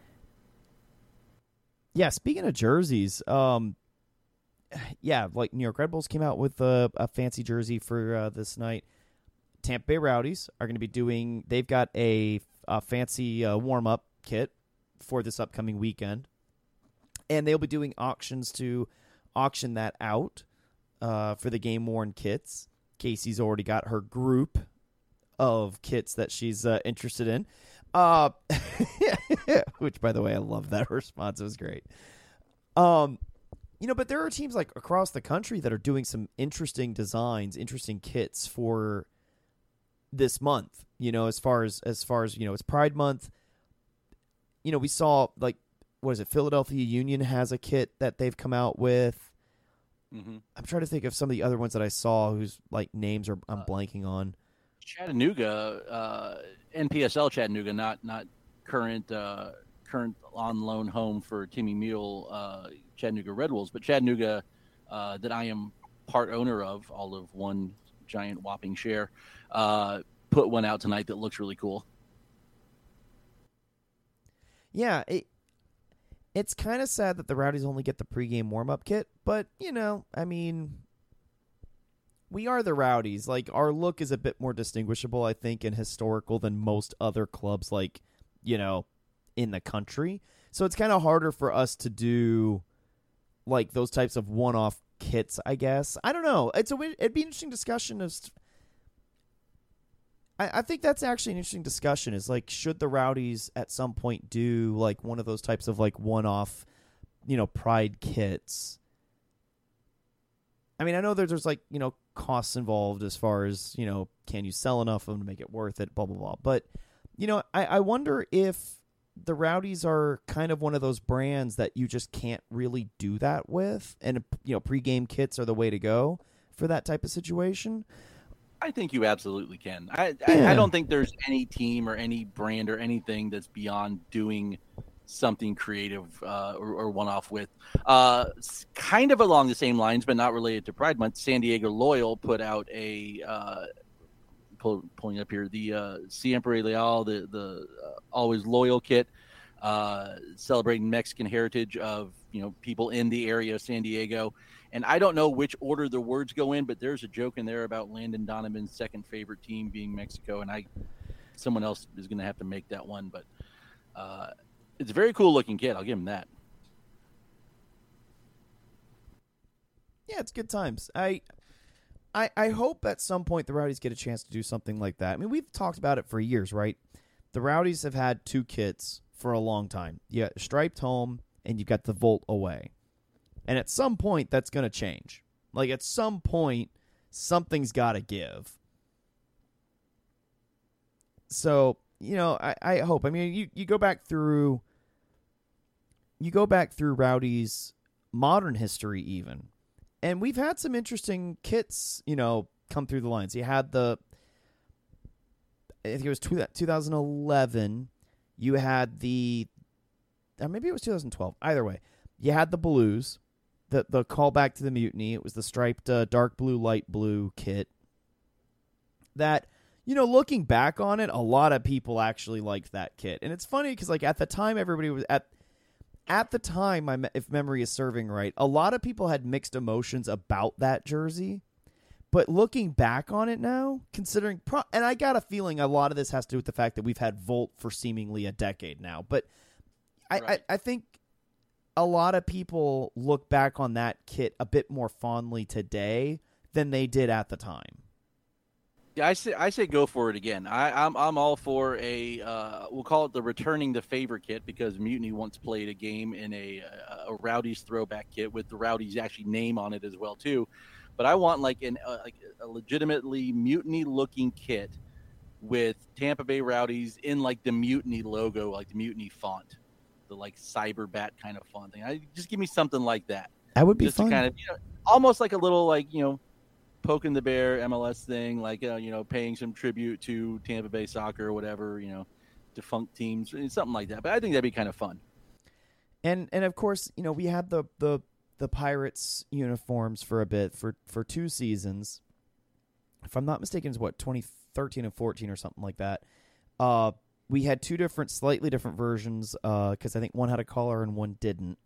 Yeah, speaking of jerseys, um, yeah, like New York Red Bulls came out with a, a fancy jersey for uh, this night. Tampa Bay Rowdies are going to be doing, they've got a, a fancy uh, warm-up kit for this upcoming weekend. And they'll be doing auctions to auction that out uh, for the game-worn kits. Casey's already got her group of kits that she's uh, interested in. Uh, which, by the way, I love that response. It was great. Um. You know, but there are teams like across the country that are doing some interesting designs, interesting kits for this month. You know, as far as as far as you know, it's Pride Month. You know, we saw like what is it? Philadelphia Union has a kit that they've come out with. Mm-hmm. I'm trying to think of some of the other ones that I saw whose like names are I'm Uh, blanking on. Chattanooga, uh, N P S L Chattanooga, not not current uh, current on loan home for Timmy Mule, uh, Chattanooga Red Wolves, but Chattanooga uh, that I am part owner of, all of one giant whopping share, uh, put one out tonight that looks really cool. Yeah, it, it's kind of sad that the Rowdies only get the pregame warm-up kit, but, you know, I mean, we are the Rowdies. Like, our look is a bit more distinguishable, I think, and historical than most other clubs, like, you know, in the country. So it's kind of harder for us to do, like, those types of one-off kits, I guess. I don't know. It's a, it'd be an interesting discussion of... I, I think that's actually an interesting discussion is, like, should the Rowdies at some point do, like, one of those types of, like, one-off, you know, Pride kits? I mean, I know there's, there's, like, you know, costs involved as far as, you know, can you sell enough of them to make it worth it, blah, blah, blah. But, you know, I, I wonder if the Rowdies are kind of one of those brands that you just can't really do that with, and, you know, pregame kits are the way to go for that type of situation. I think you absolutely can. I, Yeah. I I don't think there's any team or any brand or anything that's beyond doing something creative uh, or, or one-off with. Uh, s- kind of along the same lines, but not related to Pride Month, San Diego Loyal put out a, uh, pull, pulling up here, the uh, Siempre Leal, the, the uh, Always Loyal kit, uh, celebrating Mexican heritage of, you know, people in the area of San Diego. And I don't know which order the words go in, but there's a joke in there about Landon Donovan's second favorite team being Mexico, and I, someone else is going to have to make that one. But uh, it's a very cool looking kit. I'll give him that. Yeah, it's good times. I, I, I hope at some point the Rowdies get a chance to do something like that. I mean, we've talked about it for years, right? The Rowdies have had two kits for a long time. You got Striped Home, and you've got the Volt Away. And at some point, that's going to change. Like, at some point, something's got to give. So, you know, I, I hope. I mean, you, you go back through... You go back through Rowdy's modern history, even. And we've had some interesting kits, you know, come through the lines. You had the... I think it was two, twenty eleven. You had the... Or maybe it was twenty twelve. Either way. You had the Blues... The the callback to the mutiny. It was the striped uh, dark blue, light blue kit. That, you know, looking back on it, a lot of people actually liked that kit. And it's funny because, like, at the time, everybody was at at the time, my me- if memory is serving right, a lot of people had mixed emotions about that jersey. But looking back on it now, considering, pro- and I got a feeling a lot of this has to do with the fact that we've had Volt for seemingly a decade now. But I, Right. I, I think a lot of people look back on that kit a bit more fondly today than they did at the time. Yeah, I say I say go for it again. I, I'm I'm all for a uh, we'll call it the returning the favor kit, because Mutiny once played a game in a a Rowdies throwback kit with the Rowdies actually name on it as well too. But I want like an uh, like a legitimately Mutiny looking kit with Tampa Bay Rowdies in like the Mutiny logo, like the Mutiny font, the like cyber bat kind of font thing. I just give me something like that. That would be Just fun. to kind of, you know, almost like a little like, you know, poking the bear M L S thing, like, uh, you know, paying some tribute to Tampa Bay soccer or whatever, you know, defunct teams, something like that. But I think that'd be kind of fun. And and of course, you know, we had the the the Pirates uniforms for a bit for for two seasons. If I'm not mistaken, it's what twenty thirteen and fourteen or something like that. Uh, we had two different, slightly different versions. Uh, because I think one had a collar and one didn't.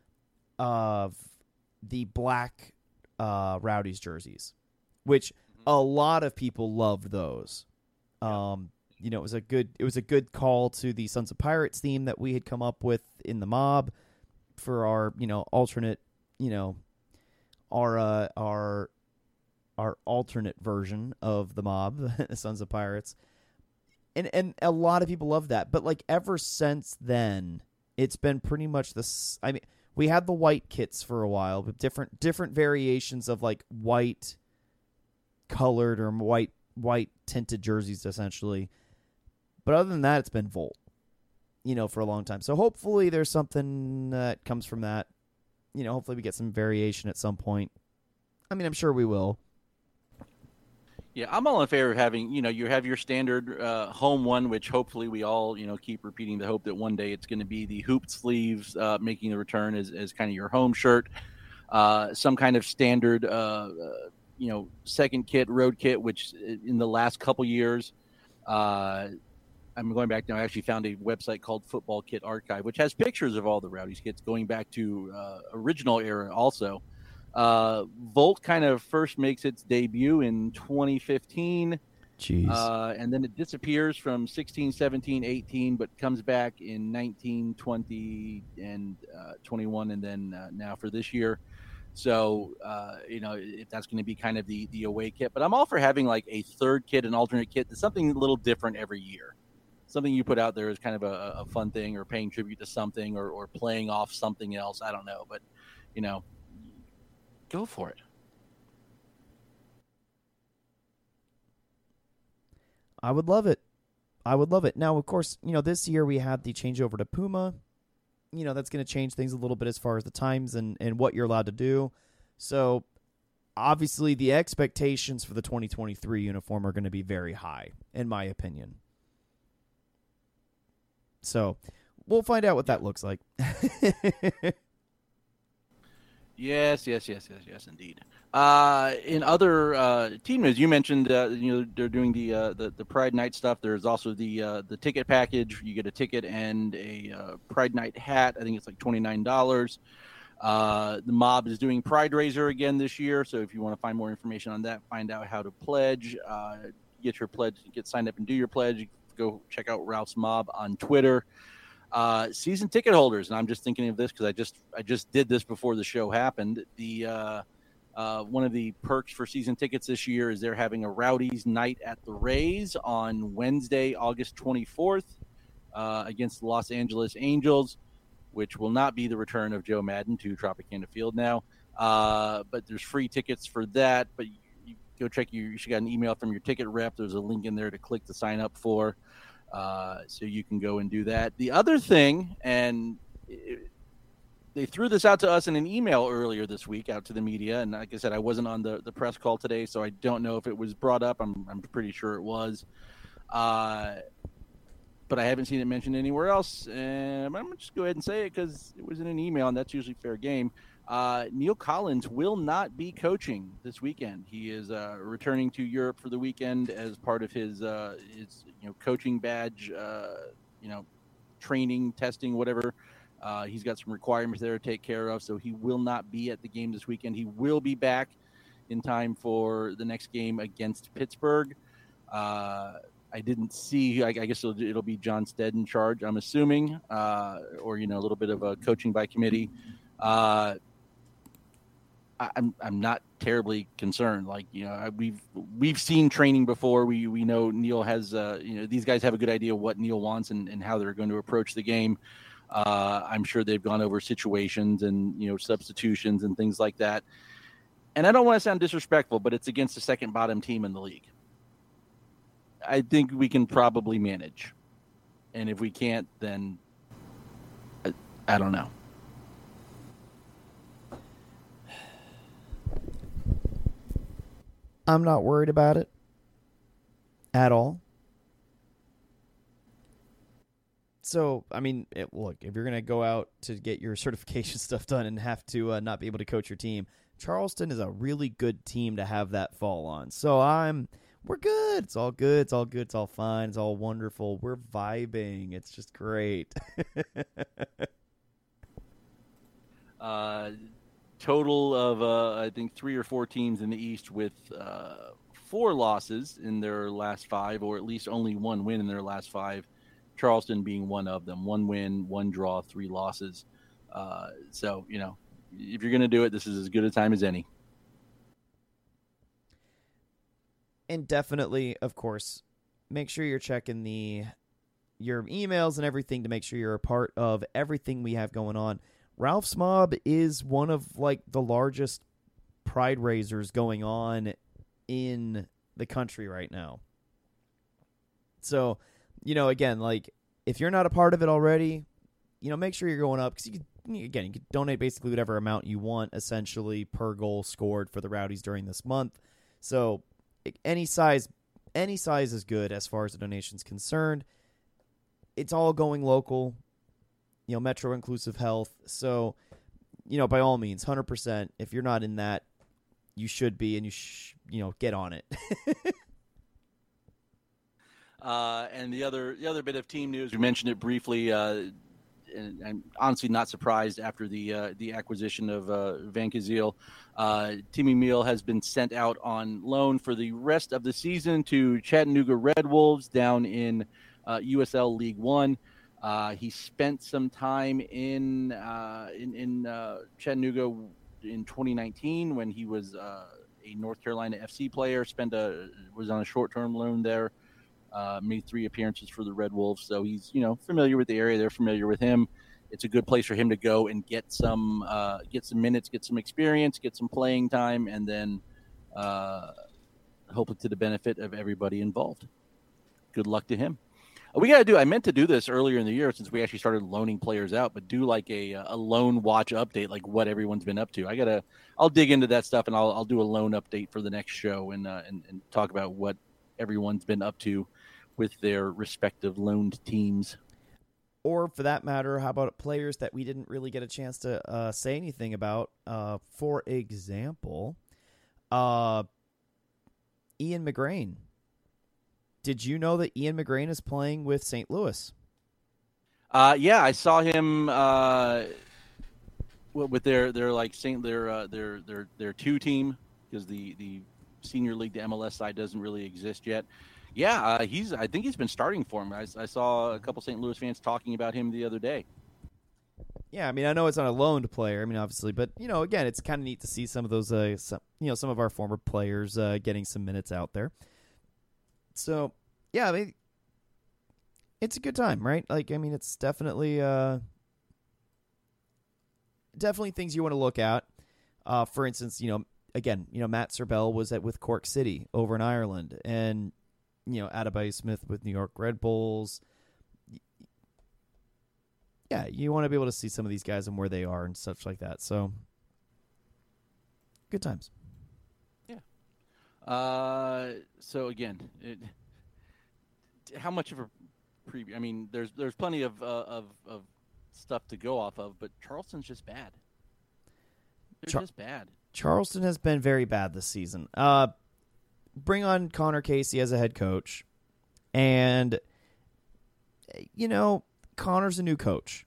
Of the black uh Rowdies jerseys, which a lot of people loved those. Um, you know, it was a good it was a good call to the Sons of Pirates theme that we had come up with in the mob for our, you know, alternate, you know, our uh, our our alternate version of the mob, the Sons of Pirates. And and a lot of people love that, but like ever since then, it's been pretty much this. I mean, we had the white kits for a while, but different different variations of like white colored or white white tinted jerseys, essentially. But other than that, it's been Volt, you know, for a long time. So hopefully there's something that comes from that. You know, hopefully we get some variation at some point. I mean, I'm sure we will. Yeah, I'm all in favor of having, you know, you have your standard uh, home one, which hopefully we all, you know, keep repeating the hope that one day it's going to be the hooped sleeves uh, making the return as, as kind of your home shirt. Uh, some kind of standard, uh, uh, you know, second kit, road kit, which in the last couple years, uh, I'm going back now. I actually found a website called Football Kit Archive, which has pictures of all the Rowdies kits going back to uh, original era also. Uh, Volt kind of first makes its debut in twenty fifteen. Jeez. Uh, and then it disappears from sixteen, seventeen, eighteen, but comes back in nineteen, twenty, and uh, twenty-one, and then uh, now for this year. So, uh, you know, if that's going to be kind of the, the away kit. But I'm all for having like a third kit, an alternate kit, that's something a little different every year. Something you put out there is kind of a, a fun thing, or paying tribute to something, or, or playing off something else. I don't know. But, you know, go for it. I would love it. I would love it. Now, of course, you know, this year we had the changeover to Puma. You know, that's going to change things a little bit as far as the times and, and what you're allowed to do. So, obviously, the expectations for the twenty twenty-three uniform are going to be very high, in my opinion. So, we'll find out what that looks like. Yes, yes, yes, yes, yes, indeed. Uh, in other uh, team news, you mentioned uh, you know they're doing the, uh, the the Pride Night stuff. There's also the uh, the ticket package. You get a ticket and a uh, Pride Night hat. I think it's like twenty-nine dollars. Uh, the Mob is doing Pride Raiser again this year. So if you want to find more information on that, find out how to pledge, uh, get your pledge, get signed up and do your pledge. Go check out Ralph's Mob on Twitter. Uh, season ticket holders, and I'm just thinking of this because I just I just did this before the show happened. The uh, uh, one of the perks for season tickets this year is they're having a Rowdies night at the Rays on Wednesday, August twenty-fourth, uh, against the Los Angeles Angels, which will not be the return of Joe Madden to Tropicana Field now. Uh, but there's free tickets for that. But you, you go check your. You should get an email from your ticket rep. There's a link in there to click to sign up for. Uh, so you can go and do that. The other thing, and it, they threw this out to us in an email earlier this week out to the media. And like I said, I wasn't on the, the press call today, so I don't know if it was brought up. I'm, I'm pretty sure it was. Uh, but I haven't seen it mentioned anywhere else. And I'm going to just go ahead and say it because it was in an email, and that's usually fair game. Uh, Neil Collins will not be coaching this weekend. He is uh, returning to Europe for the weekend as part of his uh, his you know coaching badge, uh, you know, training, testing, whatever. Uh, he's got some requirements there to take care of, so he will not be at the game this weekend. He will be back in time for the next game against Pittsburgh. Uh, I didn't see. I, I guess it'll, it'll be John Stead in charge, I'm assuming, uh, or you know, a little bit of a coaching by committee. Uh, I'm I'm not terribly concerned. Like you know, we've we've seen training before. We we know Neil has. Uh, you know, these guys have a good idea of what Neil wants and, and how they're going to approach the game. Uh, I'm sure they've gone over situations and you know substitutions and things like that. And I don't want to sound disrespectful, but it's against the second bottom team in the league. I think we can probably manage, and if we can't, then I, I don't know. I'm not worried about it at all. So, I mean, it, look, if you're going to go out to get your certification stuff done and have to uh, not be able to coach your team, Charleston is a really good team to have that fall on. So, I'm, we're good. It's all good. It's all good. It's all fine. It's all wonderful. We're vibing. It's just great. uh, total of, uh, I think, three or four teams in the East with uh, four losses in their last five, or at least only one win in their last five. Charleston being one of them. One win, one draw, three losses. Uh, so, you know, if you're going to do it, this is as good a time as any. And definitely, of course, make sure you're checking the your emails and everything to make sure you're a part of everything we have going on. Ralph's Mob is one of, like, the largest pride raisers going on in the country right now. So, you know, again, like, if you're not a part of it already, you know, make sure you're going up, because you can, again, you can donate basically whatever amount you want, essentially, per goal scored for the Rowdies during this month. So any size, any size is good as far as the donation's concerned. It's all going local, you know, Metro Inclusive Health. So, you know, by all means, one hundred percent, if you're not in that, you should be, and you, sh- you know, get on it. uh, and the other, the other bit of team news, we mentioned it briefly, uh, and I'm honestly not surprised after the uh, the acquisition of uh, Van Kazeel. Uh, Timmy Meal has been sent out on loan for the rest of the season to Chattanooga Red Wolves down in uh, U S L League One. Uh, he spent some time in uh, in, in uh, Chattanooga in twenty nineteen when he was uh, a North Carolina F C player. Spent a was on a short term loan there. Uh, made three appearances for the Red Wolves, so he's, you know, familiar with the area. They're familiar with him. It's a good place for him to go and get some uh, get some minutes, get some experience, get some playing time, and then uh, hopefully to the benefit of everybody involved. Good luck to him. We got to do. I meant to do this earlier in the year since we actually started loaning players out, but do like a a loan watch update, like what everyone's been up to. I gotta. I'll dig into that stuff, and I'll I'll do a loan update for the next show and uh, and and talk about what everyone's been up to with their respective loaned teams. Or for that matter, how about players that we didn't really get a chance to uh, say anything about? Uh, for example, uh, Ian McGrain. Did you know that Ian McGrain is playing with Saint Louis? Uh, yeah, I saw him uh, with their their like Saint their uh, their their their two team, because the the senior league, the M L S side, doesn't really exist yet. Yeah, uh, he's. I think he's been starting for him. I, I saw a couple Saint Louis fans talking about him the other day. Yeah, I mean, I know it's not a loaned player. I mean, obviously, but you know, again, it's kind of neat to see some of those, uh, some, you know, some of our former players uh, getting some minutes out there. So, yeah, I mean, it's a good time, right? Like, I mean, it's definitely, uh, definitely things you want to look at. Uh, for instance, you know, again, you know, Matt Serbell was at with Cork City over in Ireland, and you know, Adebayo Smith with New York Red Bulls. Yeah, you want to be able to see some of these guys and where they are and such like that. So, good times. Yeah. Uh, so again, it, how much of a preview? I mean, there's there's plenty of uh, of of stuff to go off of, but Charleston's just bad. They're Char- just bad. Charleston has been very bad this season. Uh, bring on Connor Casey as a head coach, and you know, Connor's a new coach,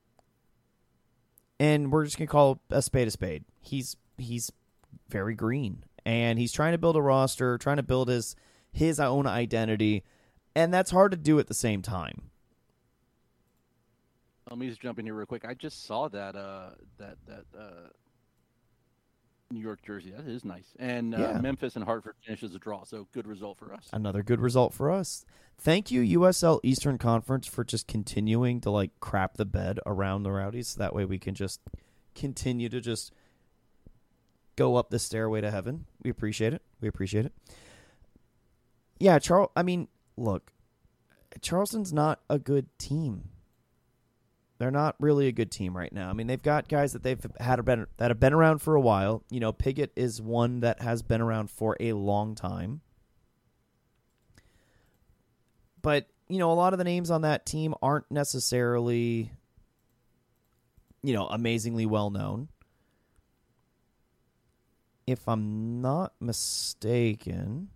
and we're just gonna call a spade a spade. He's he's very green, and he's trying to build a roster, trying to build his his own identity, and that's hard to do at the same time. Let me just jump in here real quick. I just saw that uh, that that uh, New York jersey. That is nice. And uh, Yeah. Memphis and Hartford finishes a draw, so good result for us. Another good result for us. Thank you, U S L Eastern Conference, for just continuing to like crap the bed around the Rowdies. So that way we can just continue to just go up the stairway to heaven. We appreciate it. We appreciate it. Yeah, Charles. I mean, look, Charleston's not a good team. They're not really a good team right now. I mean, they've got guys that they've had been that have been around for a while. You know, Piggott is one that has been around for a long time. But, you know, a lot of the names on that team aren't necessarily, you know, amazingly well known. If I'm not mistaken,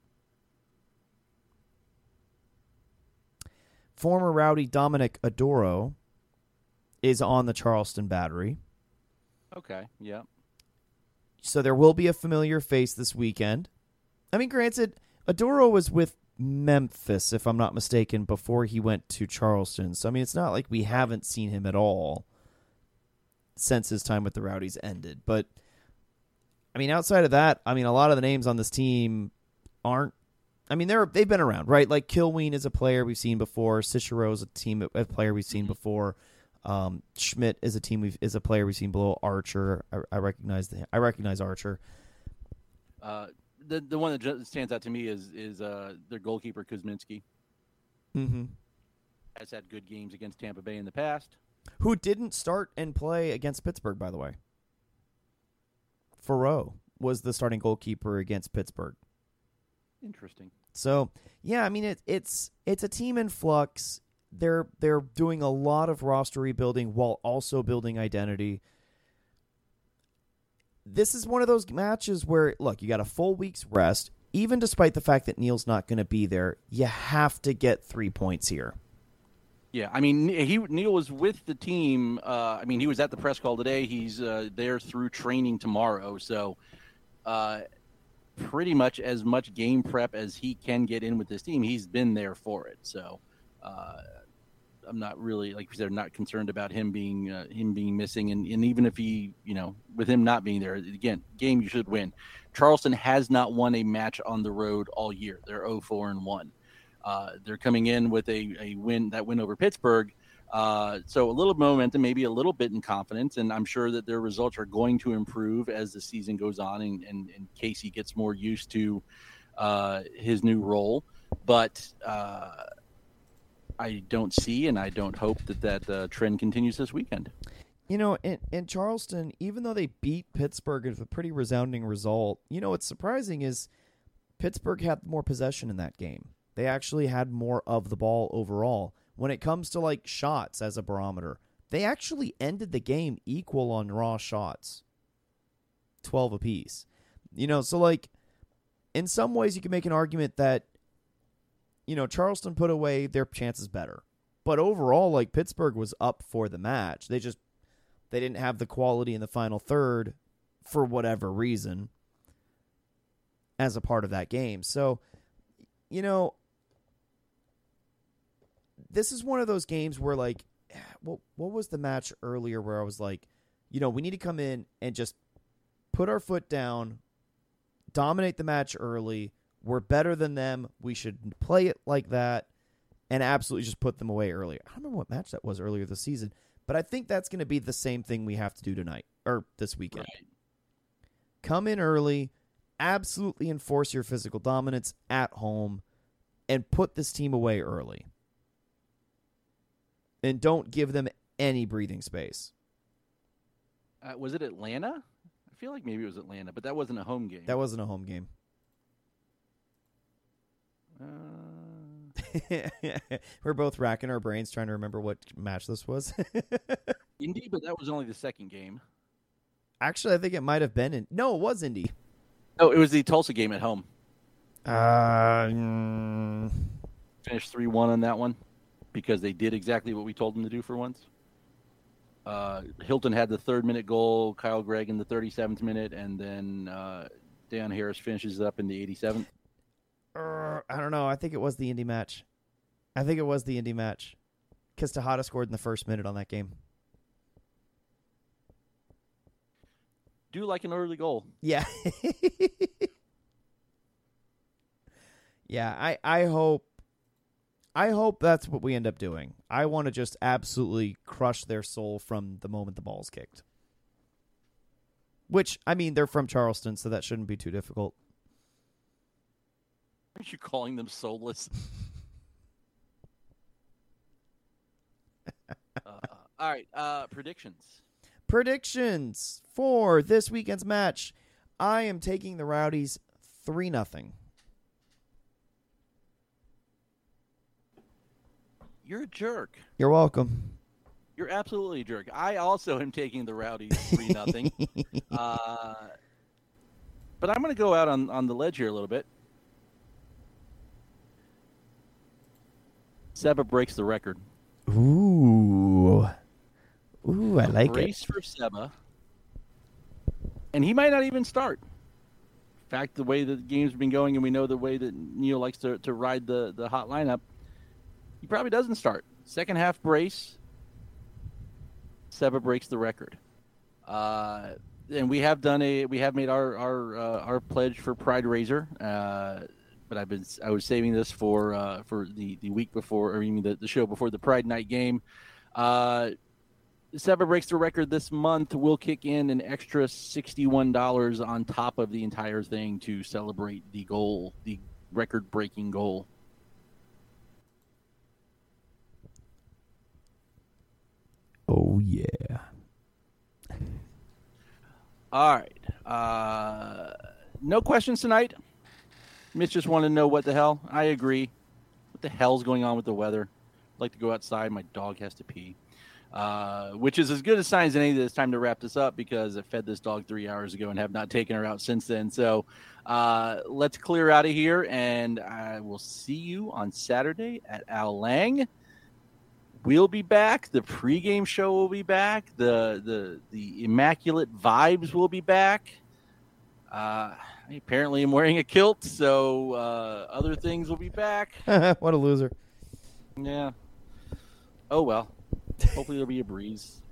former Rowdy Dominic Adoro is on the Charleston Battery. Okay, yeah. So there will be a familiar face this weekend. I mean, granted, Adoro was with Memphis, if I'm not mistaken, before he went to Charleston. So, I mean, it's not like we haven't seen him at all since his time with the Rowdies ended. But, I mean, outside of that, I mean, a lot of the names on this team aren't, I mean, they're, they've been around, right? Like, Kilween is a player we've seen before. Cicero is a team, a player we've seen before. Um, Schmidt is a team we've, is a player we've seen below Archer. I, I recognize the, I recognize Archer. Uh, the the one that just stands out to me is is uh, their goalkeeper Kuzminski. Mm-hmm. Has had good games against Tampa Bay in the past. Who didn't start and play against Pittsburgh, by the way. Farreau was the starting goalkeeper against Pittsburgh. Interesting. So, yeah, I mean, it, it's it's a team in flux. They're they're doing a lot of roster rebuilding while also building identity. This is one of those matches where, look, you got a full week's rest. Even despite the fact that Neil's not going to be there, you have to get three points here. Yeah, I mean, he Neil was with the team. Uh, I mean, he was at the press call today. He's uh, there through training tomorrow. So uh, pretty much as much game prep as he can get in with this team, he's been there for it. So uh, I'm not really, like you said, not concerned about him being uh, him being missing. And, and even if he, you know, with him not being there, again, game you should win. Charleston has not won a match on the road all year. They're oh four and one. Uh, they're coming in with a, a win, that win over Pittsburgh. Uh, so a little momentum, maybe a little bit in confidence, and I'm sure that their results are going to improve as the season goes on and, and, and Casey gets more used to uh, his new role. But uh, I don't see and I don't hope that that uh, trend continues this weekend. You know, in, in Charleston, even though they beat Pittsburgh with a pretty resounding result, you know, what's surprising is Pittsburgh had more possession in that game. They actually had more of the ball overall. When it comes to, like, shots as a barometer, they actually ended the game equal on raw shots. twelve apiece. You know, so, like, in some ways you can make an argument that, you know, Charleston put away their chances better. But overall, like, Pittsburgh was up for the match. They just, they didn't have the quality in the final third for whatever reason as a part of that game. So, you know, this is one of those games where, like, what what was the match earlier where I was like, you know, we need to come in and just put our foot down, dominate the match early. We're better than them. We should play it like that and absolutely just put them away early. I don't remember what match that was earlier this season, but I think that's going to be the same thing we have to do tonight or this weekend. Right. Come in early, absolutely enforce your physical dominance at home, and put this team away early. And don't give them any breathing space. Uh, was it Atlanta? I feel like maybe it was Atlanta, but that wasn't a home game. That wasn't a home game. Uh... We're both racking our brains trying to remember what match this was. Indy, but that was only the second game. Actually, I think it might have been in. No, it was Indy. Oh, it was the Tulsa game at home. Uh, mm... Finished three one on that one because they did exactly what we told them to do for once. Uh, Hilton had the third minute goal, Kyle Gregg in the thirty-seventh minute, and then uh, Dan Harris finishes it up in the eighty-seventh. Uh, I don't know. I think it was the Indy match. I think it was the Indy match because Tejada scored in the first minute on that game. Do like an early goal. Yeah. yeah, I, I hope I hope that's what we end up doing. I want to just absolutely crush their soul from the moment the ball's kicked. Which, I mean, they're from Charleston, so that shouldn't be too difficult. Are you calling them soulless? uh, all right, uh, predictions. Predictions for this weekend's match. I am taking the Rowdies three nothing. You're a jerk. You're welcome. You're absolutely a jerk. I also am taking the Rowdies three nothing. uh, but I'm going to go out on, on the ledge here a little bit. Seba breaks the record. Ooh. Ooh, I like Brace it. for Seba. And he might not even start. In fact, the way the game's been going, and we know the way that Neil likes to, to ride the, the hot lineup, he probably doesn't start. Second half brace, Seba breaks the record. Uh, and we have done a we have made our our uh, our pledge for Pride Raiser. Uh, but I've been I was saving this for uh, for the, the week before, or even the, the show before the Pride night game. Uh, Seba breaks the record this month, we'll kick in an extra sixty-one dollars on top of the entire thing to celebrate the goal, the record-breaking goal. Oh, yeah. All right. Uh, no questions tonight. Mitch just wanted to know what the hell. I agree. What the hell's going on with the weather? I'd like to go outside. My dog has to pee. Uh, which is as good a sign as any that it's time to wrap this up because I fed this dog three hours ago and have not taken her out since then. So uh, let's clear out of here, and I will see you on Saturday at Al Lang. We'll be back. The pregame show will be back. The the the immaculate vibes will be back. Uh, apparently, I'm wearing a kilt, so uh, other things will be back. What a loser. Yeah. Oh, well. Hopefully there'll be a breeze.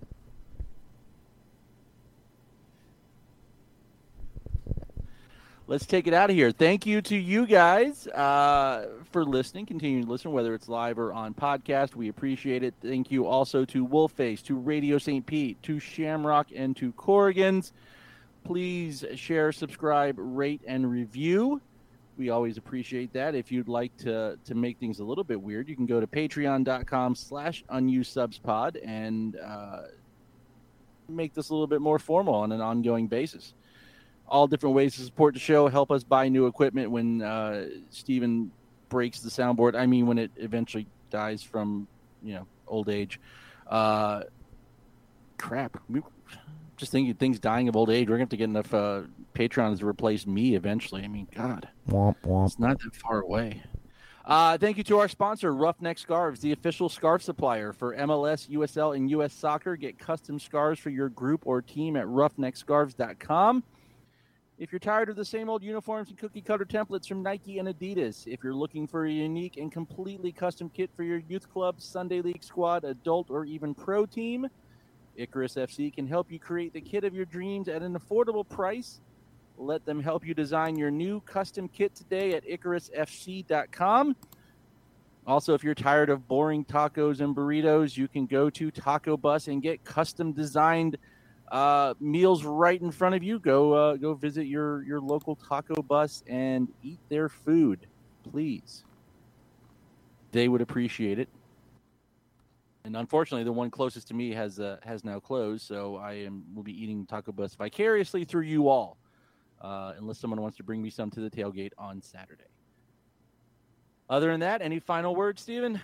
Let's take it out of here. Thank you to you guys uh, for listening, continuing to listen, whether it's live or on podcast. We appreciate it. Thank you also to Wolfface, to Radio Saint Pete, to Shamrock, and to Corrigan's. Please share, subscribe, rate, and review. We always appreciate that. If you'd like to to make things a little bit weird, you can go to patreon.com slash unused subs pod and uh, make this a little bit more formal on an ongoing basis. All different ways to support the show. Help us buy new equipment when uh, Steven breaks the soundboard. I mean, when it eventually dies from, you know, old age. Uh, crap. We, just thinking things dying of old age. We're going to have to get enough uh, patrons to replace me eventually. I mean, God. Womp, womp. It's not that far away. Uh, thank you to our sponsor, Roughneck Scarves, the official scarf supplier for M L S, U S L, and U S Soccer. Get custom scarves for your group or team at roughneck scarves dot com. If you're tired of the same old uniforms and cookie-cutter templates from Nike and Adidas, if you're looking for a unique and completely custom kit for your youth club, Sunday League squad, adult, or even pro team, Icarus F C can help you create the kit of your dreams at an affordable price. Let them help you design your new custom kit today at icarus f c dot com. Also, if you're tired of boring tacos and burritos, you can go to Taco Bus and get custom designed uh, meals right in front of you. Go uh, go visit your, your local Taco Bus and eat their food, please. They would appreciate it. And unfortunately, the one closest to me has uh, has now closed, so I am will be eating Taco Bus vicariously through you all, uh, unless someone wants to bring me some to the tailgate on Saturday. Other than that, any final words, Steven?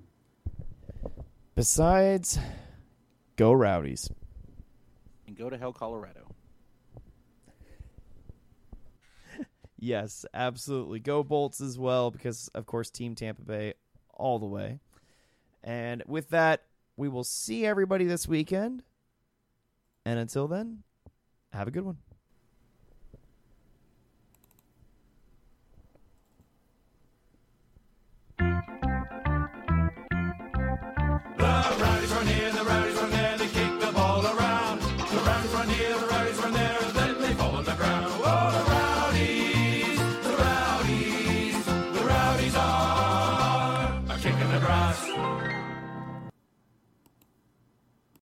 Besides, go Rowdies. And go to hell, Colorado. Yes, absolutely. Go Bolts as well, because, of course, Team Tampa Bay all the way. And with that, we will see everybody this weekend. And until then, have a good one. The Rowdies run here, the Rowdies run there, they kick the ball around. The Rowdies run here, the Rowdies run there, then they fall on the ground. Oh, the Rowdies, the Rowdies, the Rowdies are, are kicking the grass.